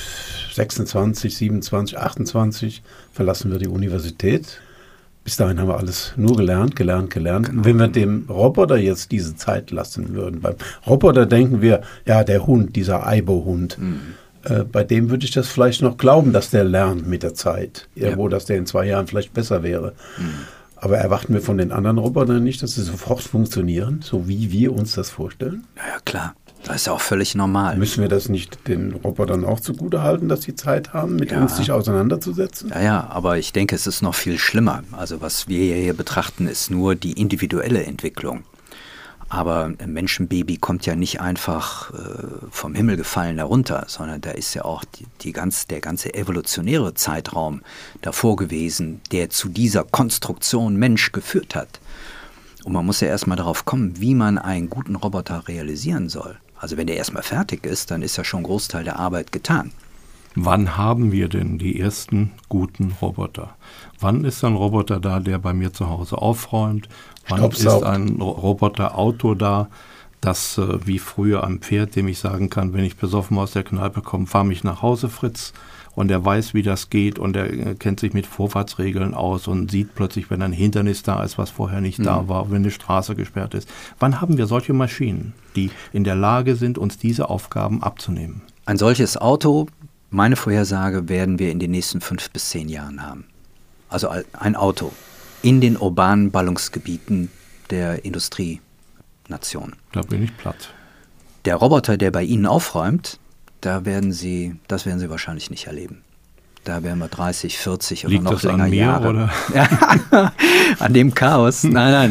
26, 27, 28 verlassen wir die Universität. Bis dahin haben wir alles nur gelernt. Genau. Wenn wir dem Roboter jetzt diese Zeit lassen würden, beim Roboter denken wir, ja, der Hund, dieser Aibo-Hund, bei dem würde ich das vielleicht noch glauben, dass der lernt mit der Zeit. Irgendwo, dass der in 2 Jahren vielleicht besser wäre. Aber erwarten wir von den anderen Robotern nicht, dass sie sofort funktionieren, so wie wir uns das vorstellen? Ja, klar. Das ist ja auch völlig normal. Müssen wir das nicht den Robotern auch zugutehalten, dass sie Zeit haben, mit uns sich auseinanderzusetzen? Ja, aber ich denke, es ist noch viel schlimmer. Also was wir hier betrachten, ist nur die individuelle Entwicklung. Aber ein Menschenbaby kommt ja nicht einfach vom Himmel gefallen herunter, sondern da ist ja auch der ganze evolutionäre Zeitraum davor gewesen, der zu dieser Konstruktion Mensch geführt hat. Und man muss ja erstmal darauf kommen, wie man einen guten Roboter realisieren soll. Also wenn der erstmal fertig ist, dann ist ja schon ein Großteil der Arbeit getan. Wann haben wir denn die ersten guten Roboter? Wann ist ein Roboter da, der bei mir zu Hause aufräumt? Wann ist ein Roboterauto da, das wie früher am Pferd, dem ich sagen kann, wenn ich besoffen aus der Kneipe komme, fahr mich nach Hause, Fritz. Und er weiß, wie das geht und er kennt sich mit Vorfahrtsregeln aus und sieht plötzlich, wenn ein Hindernis da ist, was vorher nicht da war, wenn eine Straße gesperrt ist. Wann haben wir solche Maschinen, die in der Lage sind, uns diese Aufgaben abzunehmen? Ein solches Auto, meine Vorhersage, werden wir in den nächsten 5 bis 10 Jahren haben. Also ein Auto in den urbanen Ballungsgebieten der Industrienation. Da bin ich platt. Der Roboter, der bei Ihnen aufräumt, das werden Sie wahrscheinlich nicht erleben. Da werden wir 30, 40 oder noch länger Jahre. Oder? Ja, an dem Chaos. Nein,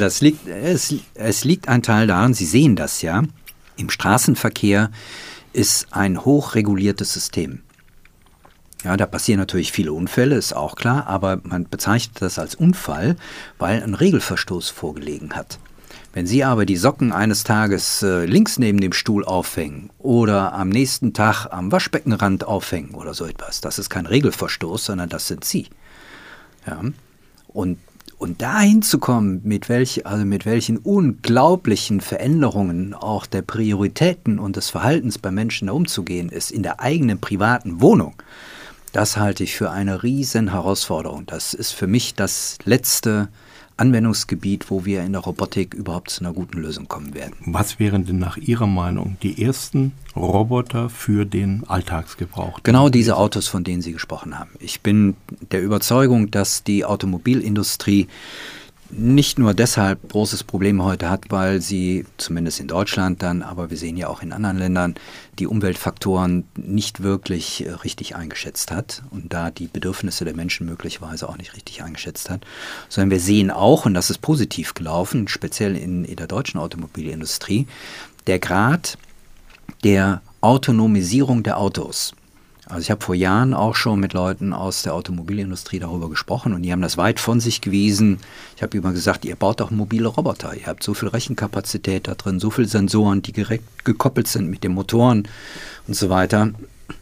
es liegt ein Teil daran, Sie sehen das ja, im Straßenverkehr ist ein hochreguliertes System. Ja, da passieren natürlich viele Unfälle, ist auch klar, aber man bezeichnet das als Unfall, weil ein Regelverstoß vorgelegen hat. Wenn Sie aber die Socken eines Tages links neben dem Stuhl aufhängen oder am nächsten Tag am Waschbeckenrand aufhängen oder so etwas, das ist kein Regelverstoß, sondern das sind Sie. Ja? Und dahin zu kommen, mit welchen unglaublichen Veränderungen auch der Prioritäten und des Verhaltens bei Menschen umzugehen ist, in der eigenen privaten Wohnung, das halte ich für eine riesen Herausforderung. Das ist für mich das letzte Anwendungsgebiet, wo wir in der Robotik überhaupt zu einer guten Lösung kommen werden. Was wären denn nach Ihrer Meinung die ersten Roboter für den Alltagsgebrauch? Genau diese Autos, von denen Sie gesprochen haben. Ich bin der Überzeugung, dass die Automobilindustrie nicht nur deshalb großes Problem heute hat, weil sie, zumindest in Deutschland dann, aber wir sehen ja auch in anderen Ländern, die Umweltfaktoren nicht wirklich richtig eingeschätzt hat und da die Bedürfnisse der Menschen möglicherweise auch nicht richtig eingeschätzt hat, sondern wir sehen auch, und das ist positiv gelaufen, speziell in der deutschen Automobilindustrie, der Grad der Autonomisierung der Autos. Also ich habe vor Jahren auch schon mit Leuten aus der Automobilindustrie darüber gesprochen und die haben das weit von sich gewiesen. Ich habe immer gesagt, ihr baut doch mobile Roboter. Ihr habt so viel Rechenkapazität da drin, so viele Sensoren, die direkt gekoppelt sind mit den Motoren und so weiter.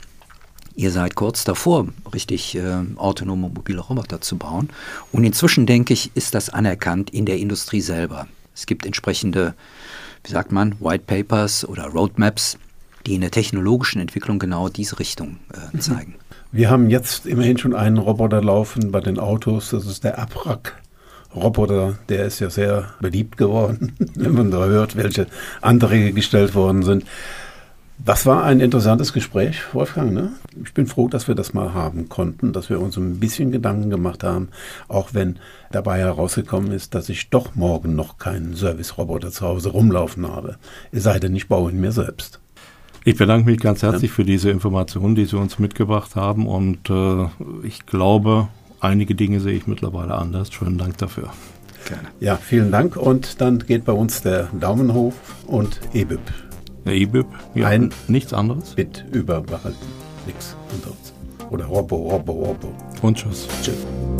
Ihr seid kurz davor, richtig autonome mobile Roboter zu bauen. Und inzwischen, denke ich, ist das anerkannt in der Industrie selber. Es gibt entsprechende, wie sagt man, White Papers oder Roadmaps, die in der technologischen Entwicklung genau diese Richtung zeigen. Wir haben jetzt immerhin schon einen Roboter laufen bei den Autos, das ist der Abwrack-Roboter, der ist ja sehr beliebt geworden, wenn man da hört, welche Anträge gestellt worden sind. Das war ein interessantes Gespräch, Wolfgang, ne? Ich bin froh, dass wir das mal haben konnten, dass wir uns ein bisschen Gedanken gemacht haben, auch wenn dabei herausgekommen ist, dass ich doch morgen noch keinen Service-Roboter zu Hause rumlaufen habe. Es sei denn, ich baue ihn mir selbst. Ich bedanke mich ganz herzlich für diese Informationen, die Sie uns mitgebracht haben und ich glaube, einige Dinge sehe ich mittlerweile anders. Schönen Dank dafür. Gerne. Ja, vielen Dank und dann geht bei uns der Daumen hoch und EBIP. Der EBIP? Ja, nichts anderes? Bit überbehalten, nichts anderes. Oder Robo. Und tschüss. Tschüss.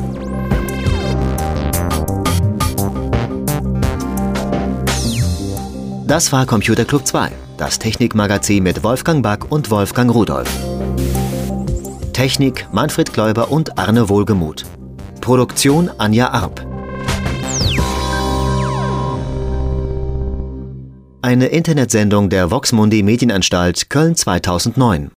Das war Computer Club 2, das Technikmagazin mit Wolfgang Back und Wolfgang Rudolph. Technik Manfred Gläuber und Arne Wohlgemuth. Produktion Anja Arp. Eine Internetsendung der Vox Mundi Medienanstalt Köln 2009.